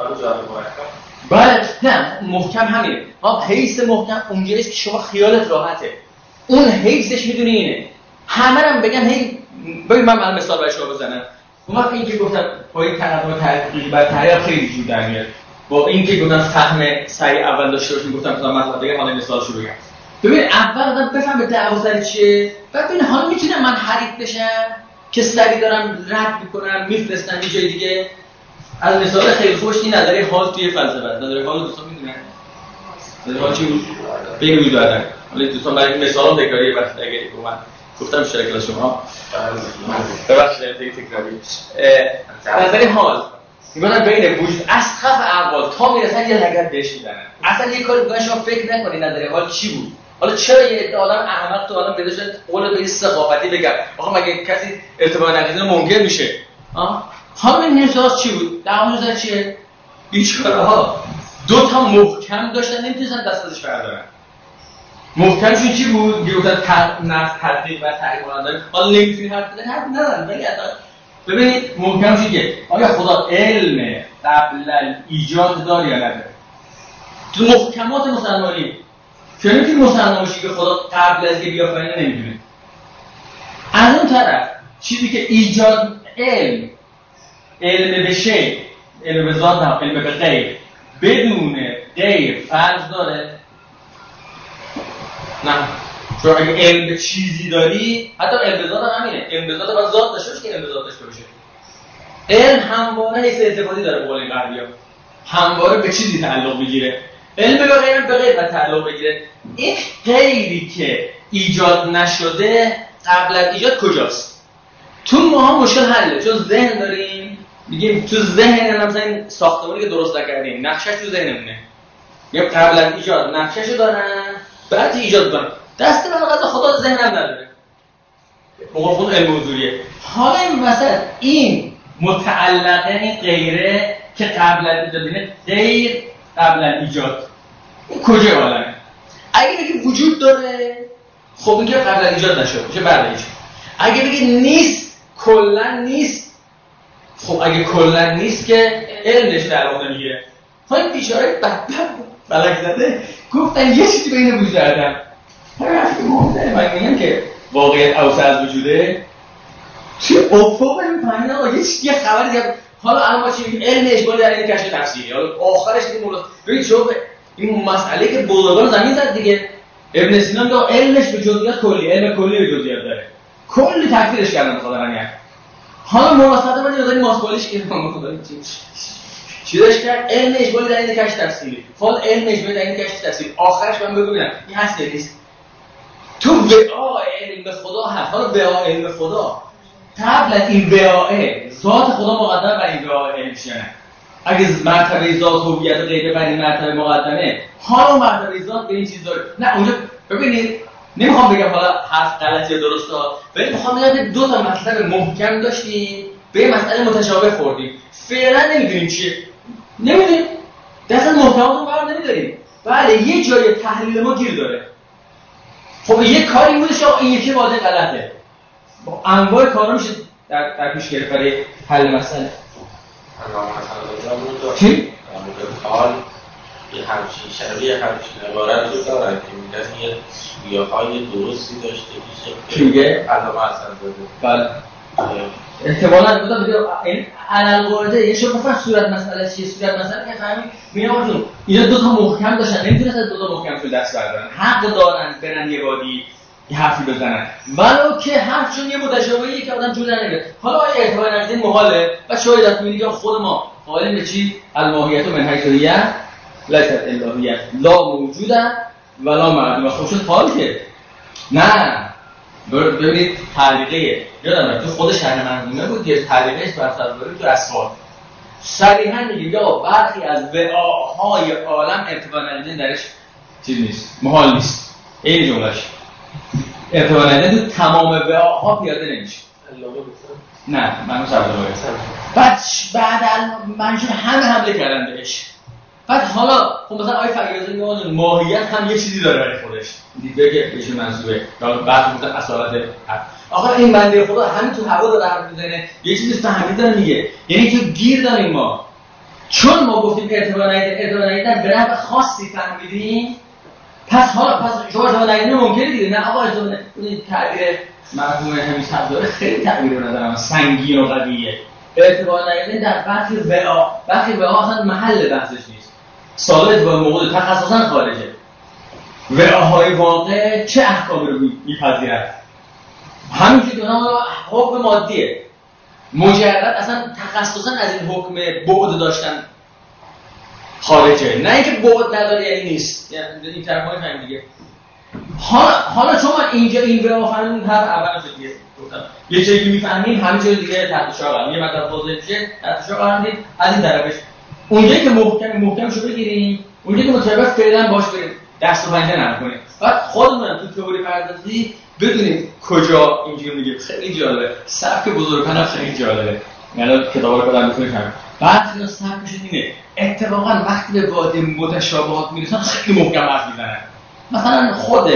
بله نه محکم همینه. حیث محکم اونجاییست که شما خیالت راحته. اون حیثش میدونی اینه. همه هم بگن هی ببین من مثال برای شما بزنم. اون وقت این که گفتم با این تقدم تحقیقی بر تحقیق خیلی جور در میاد. با این که گفتم فهم سریع اول داشته باشیم گفتم مثلا مطلب دیگه حالا مثالشو بگم. ببین اول آدم بفهمه دعوا سر چیه، بعد ببین حالا میتونم من حریف بشم که سری دارم رد میکنم میفرستم یه جای دیگه. از مثال خیلی خوش این نظریه حال توی فلسفه است. نظریه حال دوستان میدونن نظریه حال چی بود؟ بگید دادن. حالا دوستان برای مثال تکراری وقت اگه من گفتم شرکت شما ببخشید تکراری نظریه حال میگن بین وجود اسخف اقوال تا میرسن یه لگد بهش میزنن. اصلا یه کاری میگن شما فکر نکنید نظریه حال چی بود. حالا چرا یه آدم احمق تو آدم بهش قول به ثقافتی بگم آخه مگه کسی ارتباط نقیض ممکن میشه؟ همین احساس چی بود؟ دعوا چیه؟ بیچاره‌ها دو تا محکم داشتن نمیتونن دست ازش بردارن. محکمشون چی بود؟ گفتن نفس تطبیق و تحقیق کننده. حالا نمیتونی حرف بزنی حرف ندارن ولی ببینید محکمش که آیا خدا علم قبل ایجاد داره یا نداره؟ تو محکمات مسلمانی چون که مسلمان باشی که خدا قبل از که بیافرینه نمیدونه. از اون طرف چیزی که ایجاد علم به شی، علم به ذات هم، علم به غیر بدون غیر فرض داره؟ نه. چون اگه علم به چیزی داری، حتی علم به ذات هم همینه، علم به ذات باید ذات داشته باشه که علم به ذات داشته باشه. علم همواره حیث ارتباطی داره به قول غربی‌ها، همواره به چیزی تعلق میگیره. علم به غیر به غیر باید تعلق بگیره. این غیری که ایجاد نشده قبل از ایجاد کجاست؟ تو ماها مشکل حله، چون ذهن داریم، میگیم تو ذهن مثلا این ساختمانی که درست نکردیم نقشش تو ذهنمونه، میگم قبل از ایجاد نقششو دارن بعد ایجاد کنن. دست من قضا خدا ذهنم نداره، بقول خود علم حضوریه. حالا این وسط این متعلقه این غیره که قبل از ایجاد اینه، غیر قبل از ایجاد این کجا عالمه؟ اگه بگی وجود داره خب این که قبل از ایجاد نشده میشه بعد ایجاد. اگه بگی نیست کلا نیست، خب اگه کلا نیست که علمش در واقع نمیگیره. این بیچاره بلک زده گفتن یه چیزی بین وجود آدم. من میگم که واقعیت اوسع از وجوده چه افق می‌فهمین آقا یه خبری دیگه. حالا الان ما چی میگیم؟ علم اشبالی در این کشف تفسیری. حالا آخرش دیگه مولا ببین شو این مسئله که بزرگان زمین زد دیگه. ابن سینا میگه علمش به جزئیات کلی، علم کلی به جزئیات داره. کلی تکفیرش کردن خدا رحمت. حالا مناسبت من یادی ماسپالیش که خدا چی داشت کرد؟ علم اشبالی در این کشف تفسیری. فال علم اشبالی در این کشف تفسیری. آخرش من ببینم این هست نیست. تو وعاء علم خدا هست. حالا وعاء علم خدا قبل از این وعاء ذات خدا مقدمه بر این وعاء علمش نه. اگه مرتبه ذات هویت غیره بر این مرتبه مقدمه، حالا مرتبه ذات به این چیز داره. نه اونجا ببینید نمیخوام بگم حالا حرف غلطی یا درسته، ولی میخوام بگم دو تا مطلب محکم داشتیم به یه مسئله متشابه خوردیم. فعلا نمیدونیم چیه. نمیدونیم. دست محکماتون قرار نمیداریم. بله یه جای تحلیل ما گیر داره. خب یه کاری بوده شما این یکی واضح غلطه. با انواع کارا میشه در پیش گرفت برای حل مسئله. چی؟ حال یه همچین شبیه همچین عبارت رو دارن که میگن یه سویه‌های درستی داشته میشه چی میگه؟ علامه حسن زاده. بله. احتمالاً بودم بگم این علل قاعده یه شما فقط صورت مسئله چیه؟ صورت مسئله که فهمید میام جون اینا دو تا محکم داشتن، نمیتونن از دو تا محکم شو دست بردارن. حق دارن برن یه بادی یه حرفی بزنن، ولو که حرف چون یه متشابهی که آدم جور نمیگه. حالا آیا اعتبار نظری محاله و شاید از میگه خود ما قائل به چی؟ الماهیت و منهجیت لیست الهیت لا موجوده ولا معدومه. خب شد حال که نه ببینید تعلیقه یادم تو خود شرح منظومه بود که تعلیقش بر تصور تو اسفار صریحا میگه یا برخی از وعاهای عالم ارتباط نداشتن درش چیز نیست، محال نیست. این جملهش ارتباط نداشتن تو تمام وعاها پیاده نمیشه. نه منو سبب بعد منشون همه حمله کردن بهش. بعد حالا خب مثلا آیه فقیرزی میگه ماهیت هم یه چیزی داره برای خودش، دیگه که بهشون منسوبه. بعد گفتن اصالت آخه این بنده خدا همین تو هوا داره حرف میزنه، یه چیزی فهمید داره میگه. یعنی تو گیر داریم ما، چون ما گفتیم ارتباط ندیدن به نحو خاصی فهمیدیم. پس شما ارتباط ندیدن ممکنه دیگه نه آقا ارتباط این تعبیر مفهوم همین حرف داره خیلی تعبیر به نظرم سنگین و قویه. ارتباط ندیدن در بخش وعا اصلا محل بحثش نیست. سالت با موضوع تخصصا خارجه. وعاهای واقع چه احکامی رو میپذیرد؟ همین که حکم مادیه مجرد اصلا تخصصا از این حکم بعد داشتن خارجه، نه اینکه بعد نداره یعنی نیست. یعنی این ترمای فهم دیگه. حالا چون من اینجا این وعا فهمیدم هر اول شد دیگه گفتم یه چیزی که میفهمیم همین چیز دیگه تحت شاغل یه مطلب واضح میشه تحت شاغل میدید از این طرفش اونجایی که محکمشو بگیریم، اونجایی که متشابه فعلا باش بریم دست و پنجه نرم کنیم. بعد خودمون تو تئوری پردازی بدونیم کجا اینجوری میگه. خیلی جالبه سبک بزرگان خیلی جالبه. یعنی کتابا رو خودم میتونید فهمید. بعد اینا سبکش اینه اتفاقا وقتی به وادی متشابهات میرسن خیلی محکم حرف میزنن. مثلا خود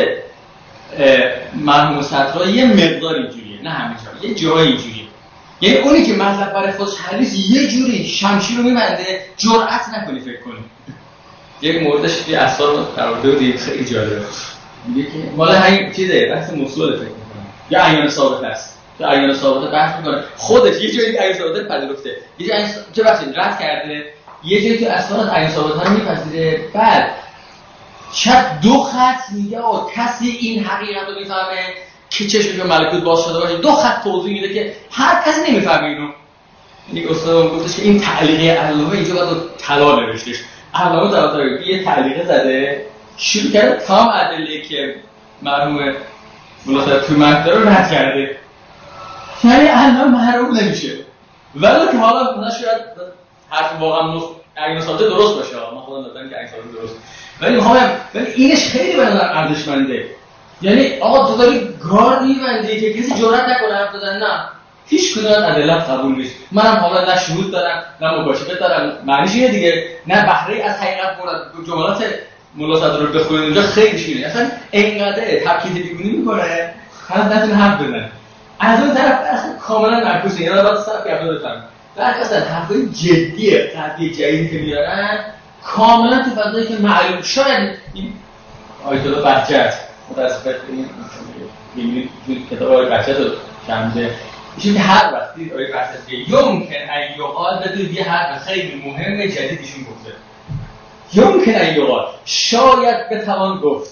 مرحوم صدرا یه مقدار اینجوریه، نه همه جا، یه جایی اینجوریه. یعنی اونی که مطلب برای خودش حریص یه جوری شمشیر رو میبنده جرأت نکنی فکر کنی. یک موردش یه اسرار قرار دادیم خیلی جالبه. میگه که مال همین چیزه، بحث موصول فکر می‌کنم یا عیان ثابت است. تو عیان ثابت بحث می‌کنه خودش یه جایی عیان ثابت پذیرفته، یه جایی چه بحثی رد کرده، یه جایی تو اسرار عیان ثابت ها رو می‌پذیره. بعد شاید 2 خط میگه کسی این حقیقت رو میفهمه که چشمش به ملکوت باز شده باشه. 2 خط توضیح میده که هر کسی نمیفهمه اینو. یعنی استاد گفتش که این تعلیقه علامه اینجا باید طلا نوشتش. علامه طباطبایی یه تعلیقه زده، شروع کرده تمام ادله که مرحوم ملاصق توی متن رو رد کرده. یعنی علامه محروم نمیشه. ولی که حالا مثلا شاید حرف واقعا عین ثابت درست باشه، من خودم دادم که عین ثابت درست، ولی اینش خیلی به نظر ارزشمنده. یعنی آقا تو داری گارد می‌بندی که کسی جرئت نکنه حرف بزنه. نه، هیچ کدوم از ادله‌ات قبول نیست. منم حالا نه شهود دارم نه مباشره دارم. معنیش اینه دیگه، نه بهره از حقیقت برد. جملات ملاصق رو بخونید اونجا خیلی شیرینه. اصلا اینقدر تاکید بیگونی میکنه حالا نتونه حرف بزنه. از اون طرف اصلا کاملا معکوسه. یعنی بعد صرف کرده بفهم. بعد اصلا حرفای جدیه، قضیه جدیدی که میارن کاملا تو فضایی که معلوم شاید این آیت الله بهجت متاسفانه این کتاب آقای بهجت رو شامل میشه که هر وقتی آقای بهجت یمکن ان یقال بدون یه حرف خیلی مهم جدیدشون گفته. یمکن ان یقال، شاید بتوان گفت.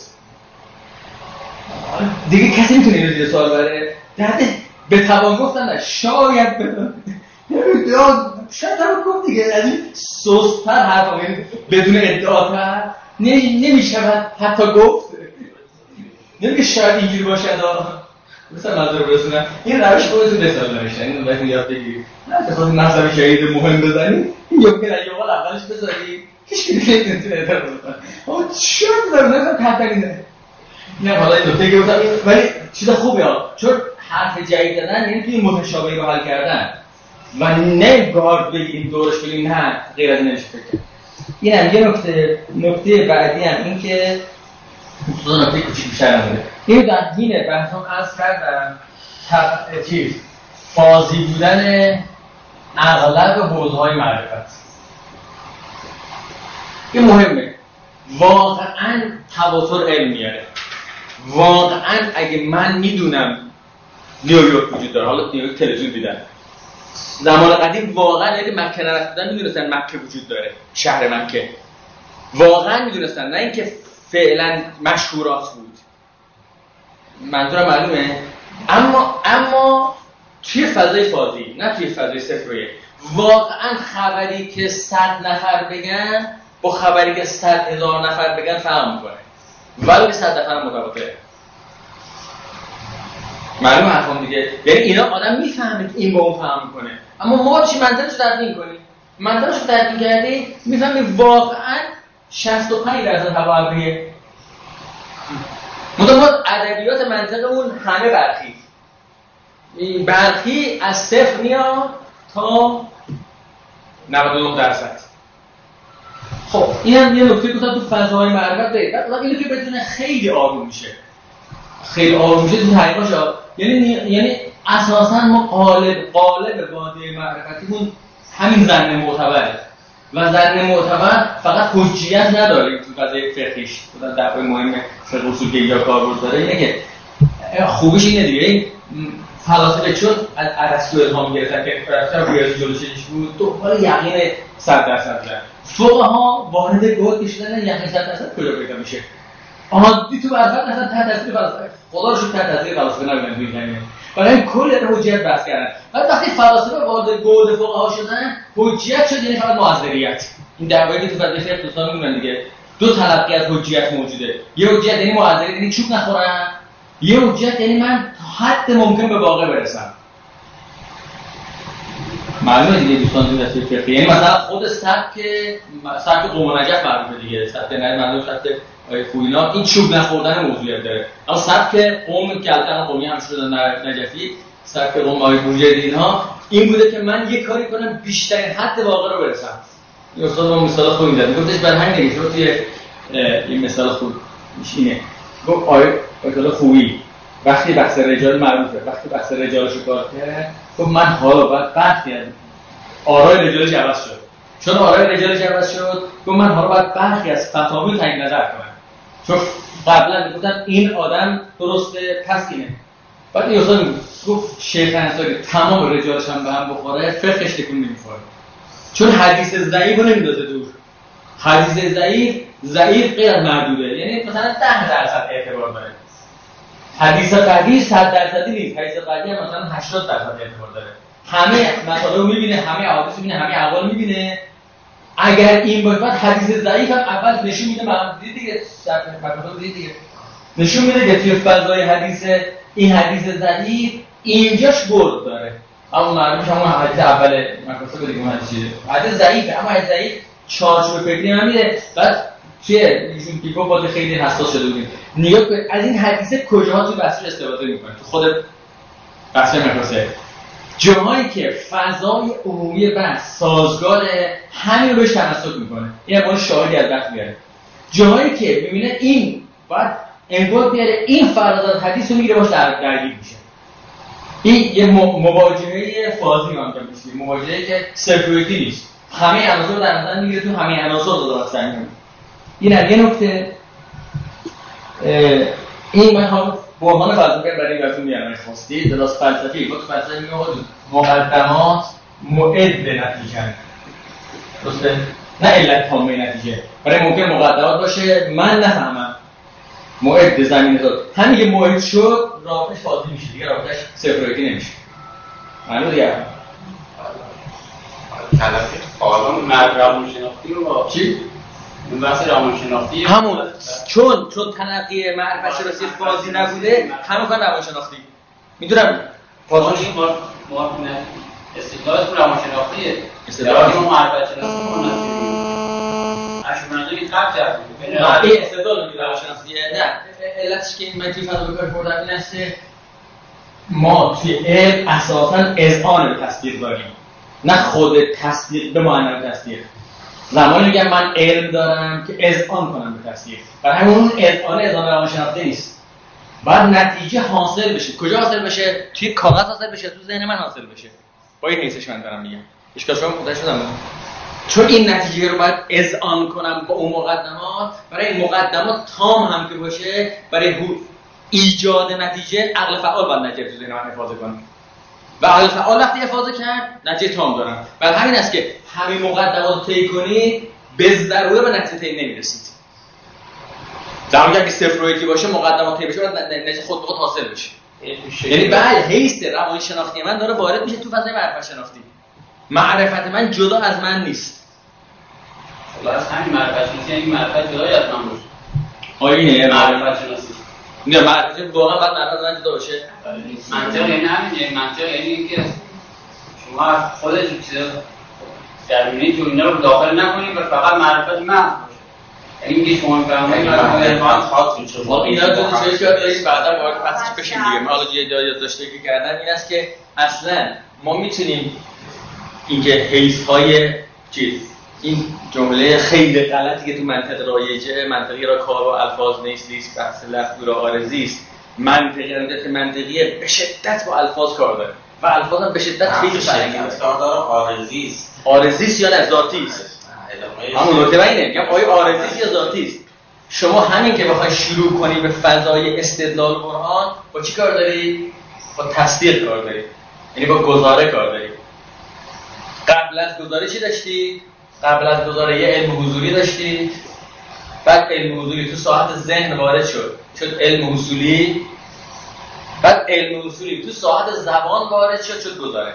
دیگه کسی میتونه اینو زیر سوال ببره؟ درده بتوان گفتن نه، شاید بتوان. شاید هم گفت دیگه، از این سوستر حرف بدون ادعاتر نمیشود حتی گفت. نمیگه شاید اینجوری باشد. مثلا منظور برسونم این روش خودتون رسال نمیشن، این باید یاد بگیرید. نه بخواد مذهب شهید مهم بزنید، یمکن ان یقال اولش بذارید هیچ کی نمیتونه اعتراض کنه. آقا چرا دارم تحقیق نه حالا این نکته که گفتم، ولی چیز خوبه ها، چون حرف جدید دادن یعنی توی متشابهی رو حل کردن و نه گارد بگیریم دورش بگیریم، نه غیر از این نمیشه فکر. اینم یه نکته بعدی هم این که دو نکته کوچیک بیشتر نمونه. این در دین بحثم عرض کردم چیز فازی بودن اغلب حوزه‌های معرفت. این مهمه. واقعاً تواتر علم میاره. واقعاً اگه من میدونم نیویورک وجود داره، حالا نیویورک تلویزیون دیدن، زمان قدیم واقعاً اگه مکه نرفتن میدونستن مکه وجود داره، شهر مکه واقعاً میدونستن، نه اینکه فعلا مشهورات بود. منظورم معلومه. اما توی فضای فازی، نه توی فضای صفریه، واقعا خبری که 100 نفر بگن با خبری که 100,000 نفر بگن فرق میکنه، ولی 100 نفر متفاوته. معلومه حرفم دیگه. یعنی اینا آدم میفهمه که این با اون فهم میکنه، اما ما چی منطقش رو تدوین کنیم؟ منطقش رو تدوین کردی میفهمی واقعا 65% هوا ابریه. ما ادبیات منطقمون همه برخی. این برخی از 0 میاد تا 99%. خب اینم یه نکته گفتم تو فضای معرفت برید. بعد اینو که بدونه خیلی آروم میشه. خیلی آروم میشه تو حقیقتش. یعنی اساسا ما قالب واده معرفتیمون همین ظن معتبره. و ظن معتبر فقط حجیت نداره تو فضای فقهیش. مثلا دعوای مهم فقه اصول که یا کاربرد داره اینه که خوبیش اینه دیگه. این فلاسفه چون از ارسطو الهام گرفتن که ارسطو ریاضی جلوشش بود، دنبال یقین 100% بودن. فقها وارد گود کشیدن یقین 100% کجا پیدا میشه؟ عادی تو معرفت اصلا تحت تاثیر فلسفه، خدا رو شکر تحت تاثیر فلسفه نبودن توی زمینه. برای کل حجیت بحث کردن. بعد وقتی فلاسفه وارد گود فقها شدن، حجیت شد یعنی فقط معذریت. این دعوایی که تو فلسفه فقه دوستان میگن دیگه، دو تلقی از حجیت موجوده. یه حجیت یعنی معذریت، یعنی چوب نخورم. یه حجیت یعنی من تا حد ممکن به واقع برسم. معلومه دیگه دوستان تو دسته فقهی، یعنی مثلا خود سبک قوم و نجف معروفه دیگه. سبک نه معلومه سبک خوینا این چوب نخوردن موضوعیت داره. اما سبک قوم که الان قومی هم شدن نجفی، سبک قوم آقای بورجردی اینها این بوده که من یه کاری کنم بیشترین حد واقع رو برسم. این استاد اون مثال خوبی میاد. میگفتش برای همین دیگه تو توی این مثال خوب اینه. گفت آیت خویی وقتی بحث رجال معروفه، وقتی بحث رجالشو کار کرد، گفت من حالا بعد از آرای رجالش عوض شد. چون آرای رجال عوض شد گفت من حالا باید برخی از فتاوی تنگ نظر کنم، چون قبلا میگفتن این آدم درسته پس اینه. بعد این استاد گفت شیخ انصاری تمام رجالش هم به هم بخوره فقهش تکون نمیخوره، چون حدیث ضعیف رو نمیندازه دور. حدیث ضعیف غیر از محدوده، یعنی مثلا 10% اعتبار داره. حدیث قوی 100% نیست، حدیث قوی مثلا 80% اعتبار داره. همه مطالب رو میبینه، همه احادیث میبینه، همه اقوال میبینه. اگر این باشه بعد حدیث ضعیف هم اول نشون میده، معلومه دیگه مطالب دیگه نشون میده که توی فضای این حدیث ضعیف اینجاش برد داره. اما معلومه همون حدیث اول مطلب دیگه حدیث ضعیفه، اما حدیث ضعیف چارچوب فکری نمیده. بعد چیه ایشون که گفت خیلی حساس شده بودیم نگاه کنید از این حدیث کجاها توی بحثش استفاده میکنه. تو خود بحث مفاسد جاهایی که فضای عمومی بحث سازگاره همین رو بهش تمسک میکنه. این همون شاهدی از بحث میاره. جاهایی که ببینه این بعد انگار بیاره این فرضیات حدیث رو میگیره باش درگیر میشه. این یه مواجهه فازی هم میشه، مواجهه‌ای که سفرویتی نیست. همه عناصر رو در نظر میگیره، تو همه عناصر رو درست می‌کنه. این یه نکته. این من هم به عنوان فلسفه برای بهتون میارم خواستی درست فلسفی با فلسفه میگه مقدمات معد به نتیجه. درسته؟ نه علت تامه نتیجه. برای ممکن مقدمات باشه من نفهمم. معد زمینه داد. همین که معد شد رابطش فاضی میشه دیگه، رابطش صفرایتی نمیشه. معلومه دیگه. کلمه حالا مرد روانشناختی رو با چی؟ اون بحث روانشناختی همون چون تلقی معرفت شناسی فازی نبوده همون کار روانشناختی میدونم فازی ما استدلال تو روانشناختیه استدلال ما معرفت شناسی ما اشمناقی قبل کرد این استدلال روانشناختیه. نه علتش که این من توی فضا بکار بردم این است که ما توی علم اساساً اذعان به تصدیق داریم، نه خود تصدیق به معنی تصدیق. زمانی میگم من علم دارم که اذعان کنم به تصدیق، برای همون اذعان روانشناختی نیست. باید نتیجه حاصل بشه. کجا حاصل بشه؟ توی کاغذ حاصل بشه، تو ذهن من حاصل بشه. با این حیثش من دارم میگم. اشکال شما متوجه شدم؟ چون این نتیجه رو باید اذعان کنم با اون مقدمات. برای این مقدمات تام هم که باشه، برای ایجاد نتیجه عقل فعال باید نتیجه تو ذهن من افاضه کنه. و عقل فعال وقتی افاضه کرد نتیجه تام دارم. برای همین است که همین مقدمات طی کنید به ضروره به نتیجه طی نمیرسید. زمانی که صفرویتی باشه مقدمات طی بشه بعد نتیجه خود به خود حاصل بشه. یعنی بعد حیث روانشناختی من داره وارد میشه تو فضای معرفت شناختی. معرفت من جدا از من نیست. از همین معرفت شناسی یعنی معرفت جدای از من باشه. آینه معرفت شناسی. نه معرفت واقعا بعد معرفت من جدا باشه. منطق یعنی همین، منطق یعنی اینکه شما خودتون چیزا در میونی تو اینا رو داخل نکنید و فقط معرفت من باشه. یعنی میگه شما میفهمید من خاطر چه واقعا اینا دو تا چیزی که دارید بعدا وارد بحثش بشیم دیگه. ما حالا یاد داشته که کردن این است که اصلا ما میتونیم اینکه حیث‌های چیز این جمله خیلی غلطی که تو منطق رایجه، منطقی را کار و الفاظ نیست، بحث لفظی را عارضی است. منطقیه به شدت با الفاظ کار داره و الفاظ هم به شدت خیلی فرنگی کار داره. عارضی است. عارضی است یا نه ذاتی است؟ همون نکته اینه، میگم آیا عارضی است یا ذاتی است؟ شما همین که بخوای شروع کنی به فضای استدلال قرآن با چی کار داری؟ با تصدیق کار داری. یعنی با گزاره کار داری. قبل از گزاره چی داشتی؟ قبل از گزاره یه علم حضوری داشتی. بعد علم حضوری تو ساحت ذهن وارد شد علم اصولی. بعد علم اصولی تو ساحت زبان وارد شد گزاره.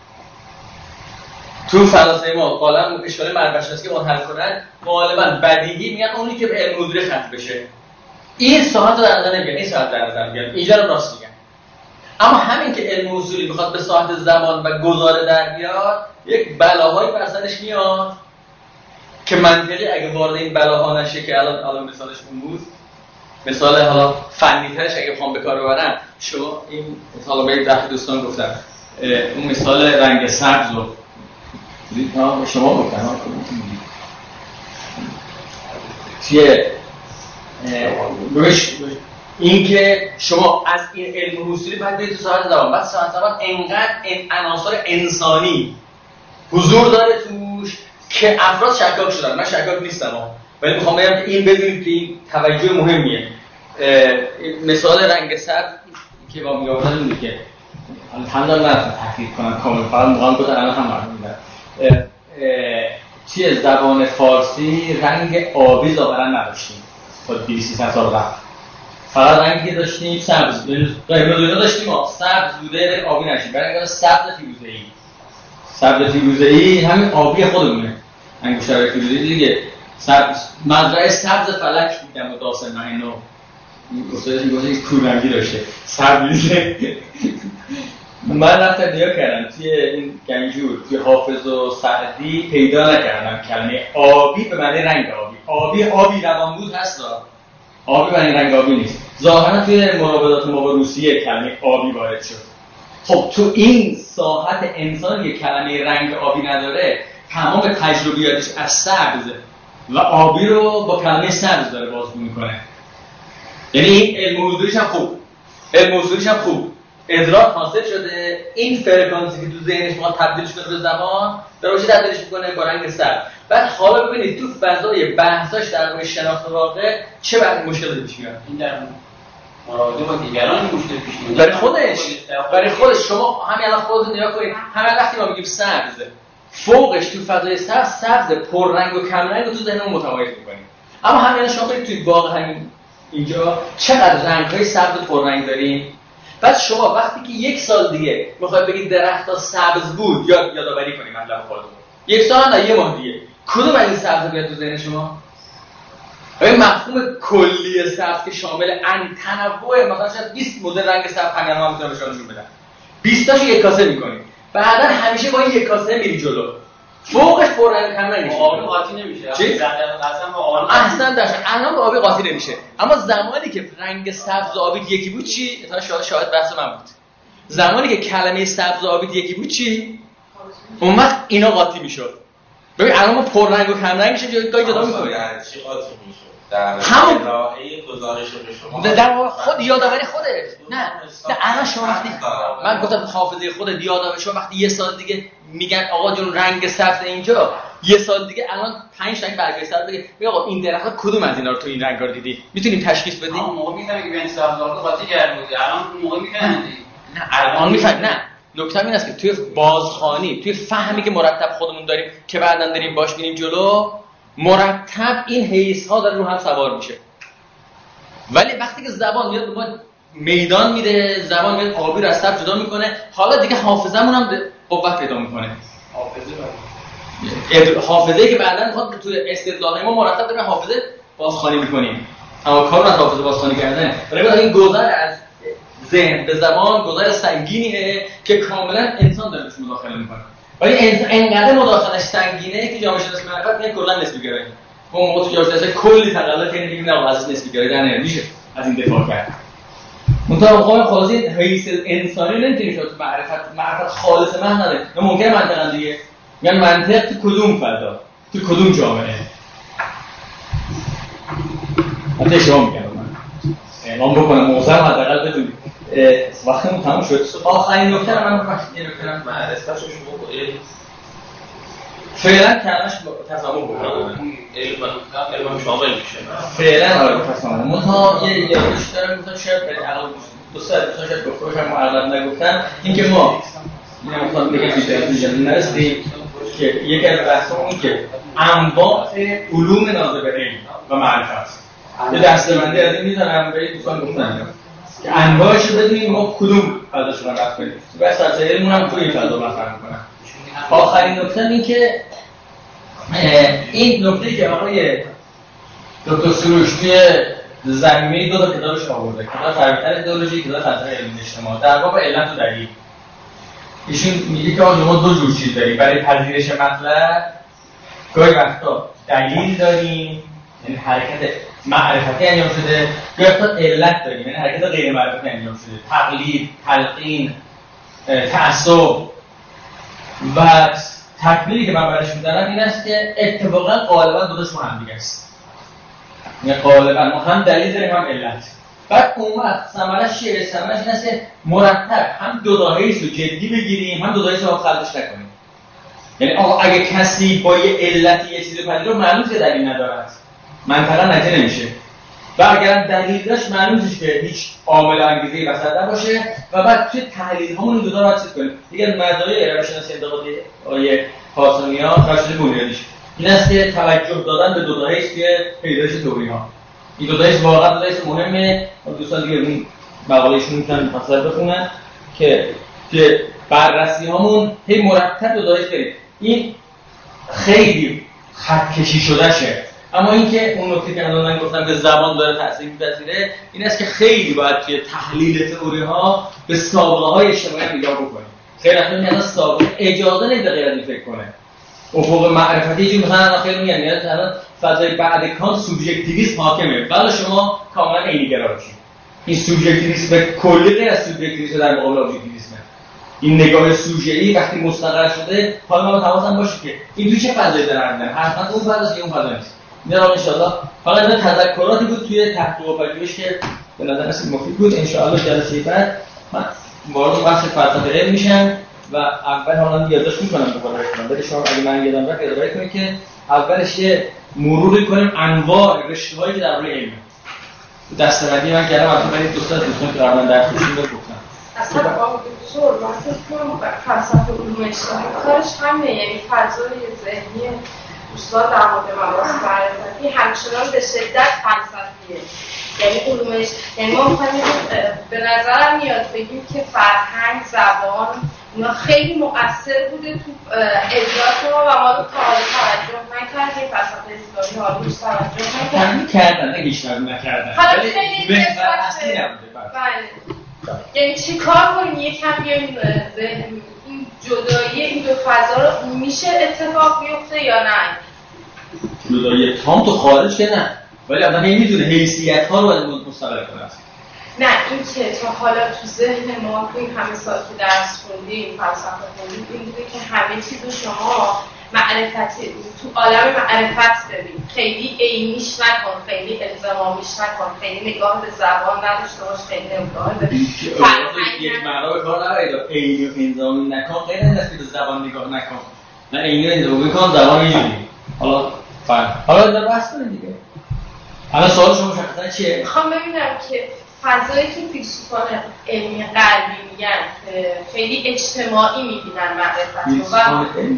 تو فلسفه ما قالم اشکال معرفت شناسی که ما حل کنن غالبا بدیهی میگن اونی که به علم حضوری ختم بشه. این ساحت رو در نظر نمیگیرن، این ساحت در نظر میگیرن. اینجا رو راست میگن. اما همین که علم اصولی میخواد به ساحت زبان و گزاره در بیاد، یک بلاهایی بر سرش میاد که منطقی اگه وارد این بلاها نشه که الان مثالش اون بود، مثال حالا فنی ترش اگه بخوام به کار ببرم، شما این مثلا به ده دوستان گفتم اون مثال رنگ سبز رو شما گفتم چیه این که شما از این علم اصولی باید برید تو ساحت زبان، بعد ساحت زبان انقدر این عناصر انسانی حضور داره توش که افراد شکاک شدن. من شکاک نیستم ولی میخوام بگم که این بدونید که این توجه مهمیه. مثال رنگ سبز که با میآوردن اینه که الحمدلله نرفتم تحقیق کنم کامل، فقط موقعا گفتم الان هم معلوم میدم توی زبان فارسی رنگ آبی ظاهرا نداشتیم تا 200 سال قبل، فقط رنگی داشتیم سبز، قرمز داشتیم سبز بوده آبی نشیم، برای سبز فیروزه‌ای همین آبی خودمونه، انگشتر فیروزه‌ای دیگه. سبز مزرعه سبز فلک دیدم و داستان اینو استادش میگه کورنگی داشته سبز. من رفتم نگاه کردم توی این گنجور توی حافظ و سعدی پیدا نکردم کلمه آبی به معنی رنگ آبی روان بود هست، آبی به معنی رنگ آبی نیست. ظاهرا توی مراودات ما با روسیه کلمه آبی وارد شد. خب تو این ساحت انسان که کلمه رنگ آبی نداره، تمام تجربیاتش از سبز و آبی رو با کلمه سبز داره بازگو میکنه. یعنی این علم حضوریش هم خوب ادراک حاصل شده، این فرکانسی که تو ذهنش میخواد تبدیلش کنه به زبان داره باشه تبدیلش میکنه با رنگ سبز. بعد حالا ببینید تو فضای بحثاش در مورد شناخت واقع چه بعد مشکلاتی پیش میاد. این در مراوده با دیگران مشکل پیش میاد برای خودش. شما همین الان خودتون نگاه کنید، همین وقتی ما میگیم سبز فوقش تو فضای سبز پررنگ و کم رنگ رو تو ذهنمون متمایز می‌کنیم. اما همین شما برید توی باغ همین اینجا چقدر رنگ‌های سبز پررنگ داریم. بعد شما وقتی که یک سال دیگه میخواید بگید درخت‌ها سبز بود، یادآوری کنید مطلب خودتون. یک سال نه، یه ماه دیگه کدوم از این سبز بیاد تو ذهن شما؟ این مفهوم کلی سبز که شامل تنوع مثلا شاید 20 مدل رنگ سبز همین ما میتونم بهشون نشون بدم. 20 تاشو یک کاسه می‌کنید. بعدا همیشه با این یک کاسه میری جلو. فوقش پررنگ کم نمیشه. آبی قاطی نمیشه. اصلا با آبی الان با آبی قاطی نمیشه. اما زمانی که رنگ سبز و آبی یکی بود چی؟ تا شاهد بحث من بود. زمانی که کلمه سبز و آبی یکی بود چی؟ اون وقت اینا قاطی میشد. ببین الان ما پررنگ و کم رنگ میشه جای جدا میکنیم. چی قاطی میشه؟ همون راهی گزارش به شما در خود یادآوری خودت. نه الان شما وقتی من گفتم حافظه خودت یادآوری، شما وقتی یه سال دیگه میگن آقا جون رنگ سبز اینجا، یه سال دیگه الان 5 رنگ برگشت سبز بگه آقا این درخت‌ها کدوم از اینا رو تو این رنگا دیدی؟ میتونیم تشخیص بدیم؟ اون موقع میگم که بین سبز و قاطی کرده بودی، الان اون موقع میکنن دیگه. نه الان میفهمن. نه نکته این است که توی بازخوانی، توی فهمی که مرتب خودمون داریم که بعداً داریم باش میریم جلو، مرتب این حیث ها داره رو هم سوار میشه. ولی وقتی که زبان میاد ما میدان میده، زبان میاد آبی رو از سبز جدا میکنه، حالا دیگه حافظه‌مون هم قوت پیدا میکنه. حافظه‌ای که بعداً میخواد تو استدلال ما مرتب داریم حافظه بازخوانی میکنیم. اما کار از حافظه بازخوانی کردن، برای این گذر از ذهن به زبان گذر سنگینیه که کاملا انسان داره توش مداخله میکنه. ولی انقدر مداخلش سنگینه که جامعه شناسی معرفت میگه کلا نسبی گرایی. اون موقع تو جامعه شناسی کلی تقلل کنه میگیم نه از نسبی گرایی در نمیشه از این دفاع کرد. منتها خلاص این حیث انسانی نمیتونی شد معرفت خالص محض نداره. ممکنه منطقا دیگه میگن منطق تو کدوم فضا، تو کدوم جامعه. حتی شما میگم من اعلام بکنم موضوع حداقل بدونید. وقتمون تموم شد. آخرین نکته رو من بگم معرفتش شما با علم فعلا کلمش تضامن بکنه. علم شامل میشه. فعلا آره تضامن. منتها یه یادش دارم گفتم شاید علاوه دوستان شاید گفتم معرض نگفتم اینکه ما نمیخوام بگم دیگه نرسیم که یکی از بحثمون که انواع علوم ناظر به علم و معرفت یه دسته‌بندی از این میذارم به دوستان گفتم که انواعش رو بدونیم ما کدوم فضاش رو رفت کنیم. بس از علممون هم توی این فضا مطرح می‌کنم. آخرین نکته این که این نکته که آقای دکتر سروش توی زمینه دو تا کتابش آورده، کتاب فراتر ایدئولوژی، کتاب فراتر علم اجتماع، در واقع علت و دلیل. ایشون میگه که ما دو جور چیز داریم برای پذیرش مطلب. گاهی وقتا دلیل داریم، یعنی حرکت معرفتی انجام شده، یا وقتا علت داریم، یعنی حرکت غیر معرفتی انجام شده، تقلید، تلقین، تعصب. و تکمیلی که من برش می‌دارم این است که اتفاقا غالبا دو تاشون هم دیگه است. یعنی غالبا ما هم دلیل داریم هم علت. بعد اون وقت ثمرش چیه؟ ثمرش این است که مرتب هم دو داهیش رو جدی بگیریم، هم دو داهیش رو خلطش نکنیم. یعنی آقا اگه کسی با یه علتی یه چیزی پذیره معلومه که دلیل ندارد، منطقا نتیجه نمیشه. و اگر دلیل داشت معلوم میشه که هیچ عامل انگیزه‌ای وسط نباشه و بعد توی تحلیل همون دو تا رو چیز کنیم. دیگه مزایای روانشناسی انتقادی آیه پارسانیان خاصه بنیادیش این است که توجه دادن به دو دایره توی پیدایش تئوری‌ها. این دو دایره واقعا دو دایره مهمه. دوستان دیگه اون مقاله‌شون میتونن مفصل بخونن که توی بررسی هامون هی مرتب دو دایره بریم. این خیلی خط کشی شده شه. اما اینکه اون نکته که الان من گفتم به زبان داره تاثیر می‌پذیره این است که خیلی باید توی تحلیل تئوری‌ها به سابقه‌های اجتماعی نگاه بکنیم. خیلی وقتا میاد سابقه اجازه نمیده غیر از این فکر کنه. افق معرفتی چی مثلا خیلی میگن مثلا فضای بعد کانت سوبژکتیویسم حاکمه. ولی شما کاملا عینی‌گرا بشید. این سوبژکتیویسم کلی غیر از سوبژکتیویسم در مقابل ابژکتیویسم. این نگاه سوژه‌ای وقتی مستقر شده حالا ما حواسم باشه که این تو چه فضایی داره میاد. حتما اون فضاست اون فضا نیست. اینا ان شاءالله حالا این تذکراتی بود توی تحت و پژوهش که به نظر رسید مفید بود. ان شاءالله جلسه بعد من وارد بحث فلسفه علم میشم و اول حالا یادداشت میکنم دوباره بکنم. ولی شما اگه من یادم رفت یادآوری کنید که اولش یه مروری کنیم انواع رشته‌هایی که درباره علم دسته‌بندی من کردم. البته برای دوستان که قبلا در خودشون گفتم اصلا با دکتر واسه فلسفه علوم اجتماعی کارش همه، یعنی فضای ذهنی دوستان در مورد مباحث معرفتی همچنان به شدت فلسفیه. یعنی علومش، یعنی ما می‌خوایم به نظرم میاد بگیم که فرهنگ، زبان اونا خیلی مؤثر بوده تو ادراک ما و ما رو تا حالا توجه نکردیم. فلسفه اسلامی حالا روش توجه نکردن، نه بیشتر نکردن. حالا خیلی بهتر اصلی نبوده. بله. یعنی چه کار کنیم یکم بیایم این جدایی این دو فضا رو میشه اتفاق بیفته یا نه؟ جدایی تام تو خارج که نه، ولی آدم میدونه حیثیت‌ها رو باید مستقل کنه. نه این که تا حالا تو ذهن ما تو این همه سال که درس خوندیم فلسفه خوندیم این بوده که همه چیزو شما معرفتی تو عالم معرفت ببین، خیلی عینیش نکن، خیلی الزامیش نکن، خیلی نگاه به زبان نداشته باش، خیلی نگاه به فرهنگ یک معنا به کار نبرید. عینی و الزامی نکن غیر از اینکه به زبان نگاه نکن. نه عینی و الزامی کن زبان اینجوری. حالا در بحث کنیم دیگه. الان سوال شما مشخصا چیه؟ میخوام ببینم که فضایی که فیلسوفان علمی غربی میگن خیلی اجتماعی میبینن معرفت رو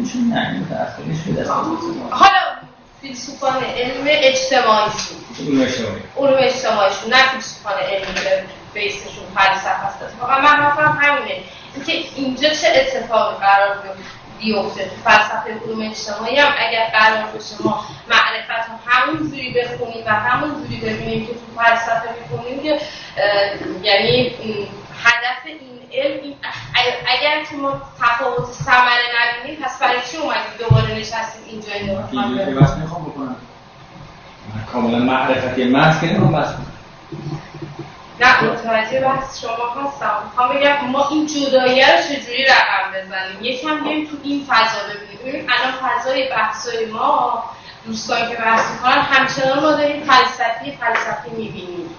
حالا فیلسوفان علم اجتماعیشون علوم اجتماعیشون نه فیلسوفان علمی که بیسشون فلسفه هست. واقعا من حرفم همینه اینکه اینجا چه اتفاقی قرار بیفته تو فلسفه علوم اجتماعی هم اگر قرار باشه ما معرفت رو همون جوری بخونیم و همون جوری ببینیم که تو فلسفه می‌خونیم که یعنی هدف این علم اگر که ما تفاوت ثمره نبینیم پس برای چی اومدیم دوباره نشستیم اینجا اینو میخوام بکنم کاملا معرفتی محض که نمیخوام بحث کنم. نه متوجه بحث شما هستم. میخوام بگم ما این جداییه رو چجوری رقم بزنیم، یکم بیایم تو این فضا ببینیم. الان فضای بحثای ما دوستان که بحث میکنن همچنان ما داریم فلسفی میبینیم.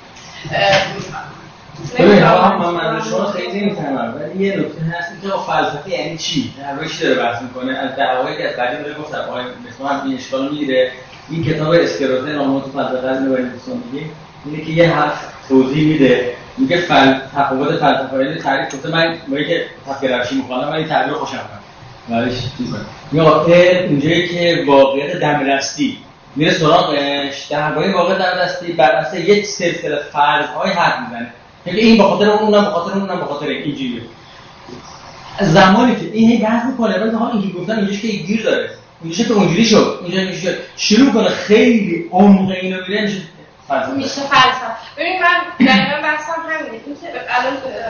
من شما خیلی نمیفهمم ولی یه نکته هست که فلسفه یعنی چی؟ در چی داره بحث میکنه؟ از دعوایی که از قدیم داره گفتم آقای مثلا هم این اشکال میگیره. این کتاب اسکروته نامه تو فلسفه از نوبل دوستان میگه اینه که یه حرف توضیح میده میگه تفاوت فلسفه علمی تعریف کنه. من موقعی که تفکر روشی میخوام این تعریف خوشم میاد. ولی چیز میگه اونجایی که واقعیت دمدستی میره سراغش درباره واقعیت دمدستی بر اساس یک سلسله فرض‌های حرف میزنه. میگه این به خاطر اونم به خاطر اونم به خاطر اینجوریه. زمانی که این هی بحث میکنه بعد ها اینجوری گفتن اینجاش که گیر داره. اینجاش که اونجوری شد. اینجا شد. شروع کنه خیلی عمق اینو میره میشه فلسفه. ببین من دقیقاً بحثم همینه. این که الان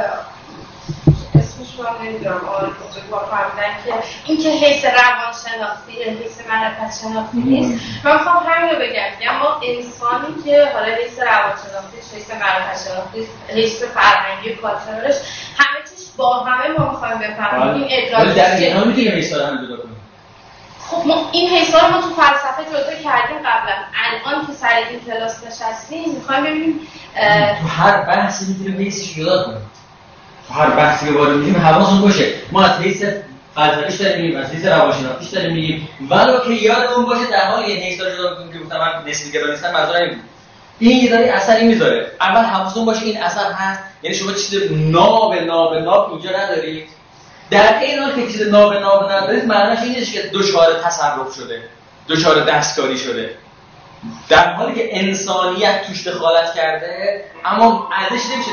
اسمش رو نمیدونم آره بزرگوار فهمیدن که این که حیث روانشناختی حیث معرفت شناختی نیست. من میخوام همین رو بگم ما انسانی که حالا حیث روانشناختی حیث معرفت شناختی حیث فرهنگی کالچرالش همه چیز با همه ما میخوایم بفهمیم این ادراک در اینا میتونیم ایستاد هم جدا کنیم. خب ما این حیثا رو ما تو فلسفه جدا کردیم قبلا. الان که سر این کلاس نشستیم میخوایم ببینیم تو هر بحثی میتونیم حیثش جدا کنیم. تو هر بحثی که وارد میشیم حواسمون باشه ما از حیث فلسفیش داریم میگیم، از لیست روانشناختیش داریم میگیم، ولو که یادمون باشه در حال یه حیث جدا می‌کنیم که گفتم من نسبی گرا نیستم، منظورم این یه داری اثری میذاره. اول حواستون باشه این اثر هست، یعنی شما چیز ناب اینجا ندارید. در این حال که چیز ناب ندارید معنیش این نیست که دچار تصرف شده، دچار دستکاری شده. در حالی که انسانیت توش دخالت کرده، اما ازش نمیشه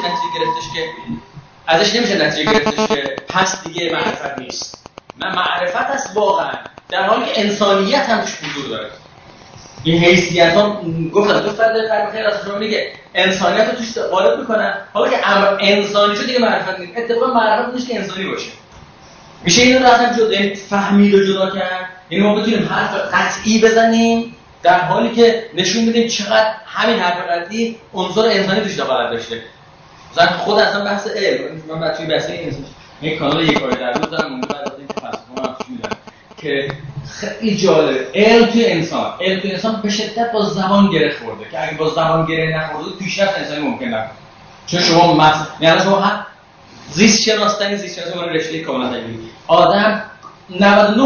نتیجه گرفتش که پس دیگه معرفت نیست. نه، معرفت است واقعا، در حالی که انسانیت هم توش حضور داره. این حیثیت ها گفتم دو فرد قرب خیلی از شما میگه انسانیت رو توش وارد میکنن، حالا که انسانی شد دیگه معرفت نیست. اتفاقا معرفت نیست که انسانی باشه. میشه اینو رو اصلا جدا فهمید و جدا کرد. یعنی ما بتونیم حرف قطعی بزنیم در حالی که نشون بدیم چقدر همین حرف قطعی عنصر انسانی توش دخالت داشته. مثلا خود اصلا بحث علم، من بچه‌ی بحث این یک کانال یک کار در روز دارم اون بعد از این فلسفه هم میدونم که خیلی جالب. علم توی انسان به شدت با زبان گره خورده که اگه با زبان گره نخورده پیشرفت انسانی ممکن نبود. چون شما یعنی شما هم زیست شناسی اون رشته کاملا طبیعی آدم 99%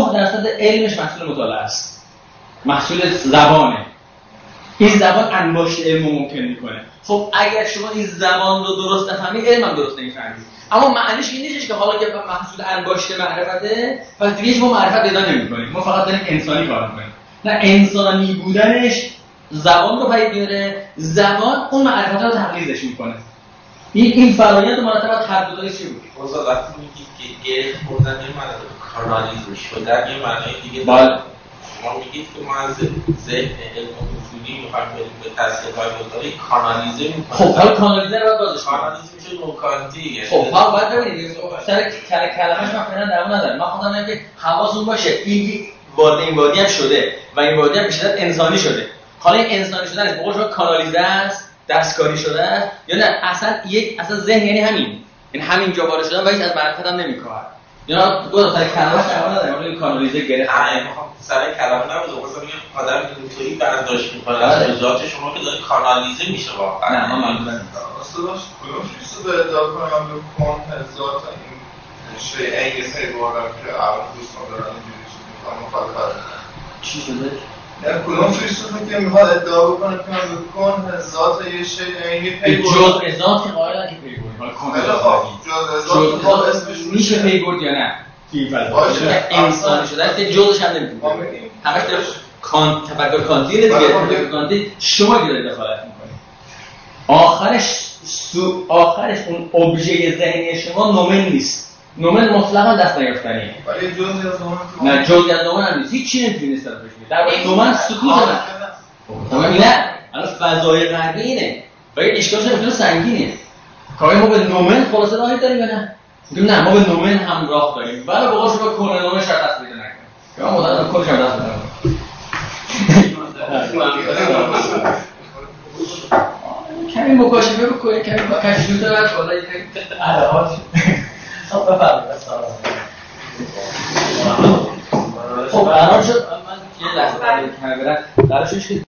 علمش محصول مطالعه است، محصول زبانه. این زبان انباشت علم ممکن میکنه. خب اگر شما این زبان رو درست نفهمید، علم هم درست نمیفهمید. اما معنیش این نیست که حالا که محصول انباشت معرفته پس دیگه شما معرفت پیدا نمی‌کنید. ما فقط داریم انسانی کار می‌کنیم. نه، انسانی بودنش زبان رو پدید میاره، زبان اون معرفت رو تقلیدش میکنه. این فرآیند مرتبط هر دو تایی چی بود؟ واسه وقتی میگید که گره خوردن یه معنی کانالیزه شدن، یه معنی دیگه بله. شما میگید که ما از ذهن علم اصولی میخوایم به تصحیح‌های بزاری کانالیزه میکنیم. خب حالا کانالیزه رو باید بازش کنیم. کانالیزه میشه نوکانتی. خب حالا باید ببینید سر کلمه‌اش من فعلا درمون ندارم. من خودم میگم که حواستون باشه این وارد این وادی هم شده و این وادی هم به شدت انسانی شده. حالا این انسانی شدن است، بقول شما کانالیزه است، دستکاری شده است، یا نه اصلا ذهن یعنی همین جا وارد شدن و هیچ از معرفت هم نمی‌کنه. یا دو تا کلمه‌اش درمون ندارم. این کانالیزه گره سر کلمه نبود، مثلا میگم آدم اینطوری برداشت میکنه از ذات شما که داره کانالیزه میشه واقعا. نه، من منظورم اصلاش کلوش رو ادعا کنم به کنه ذات این شیء یه سری بارم که الان دوستان دارن اینجوری چیز میخوام مخالفت چی شده؟ یعنی کدوم فیلسوفی که میخواد ادعا بکنه که من به کنه ذات یه شیء یعنی جزء ذات که قائلن که پیگوری. حالا کنه جزء ذات اسمش میشه پیگورد یا نه؟ این فلسفه انسانی شده است، جزش هم نمیتونه. همش داره تفکر کانتی دیگه. تفکر کانتی شما که دارید دخالت میکنید. آخرش اون ابژه ذهنی شما نومن نیست. نومن مطلقاً دست نیافتنیه. ولی جزئی از نومن نه، جزئی از نومن هم نیست. هیچ نمیتونی نسبت بهش بگید. در واقع نومن سکوت نه. تمام نه. الان فضای غربی اینه. باید اشکالش خیلی سنگینه. کاری ما به نومن خلاصه راهی داریم یا نه؟ نه، ما به نومن هم راه داریم. ولی به قول شما کنه نومن شاید دست پیدا نکنه. یا مدت کل شاید دست پیدا نکنه. کمی مکاشفه بکنید، کمی با کشیوته برد بالا یک علاقات خب بفرمید. خب قرار شد من یه لحظه قرار شد که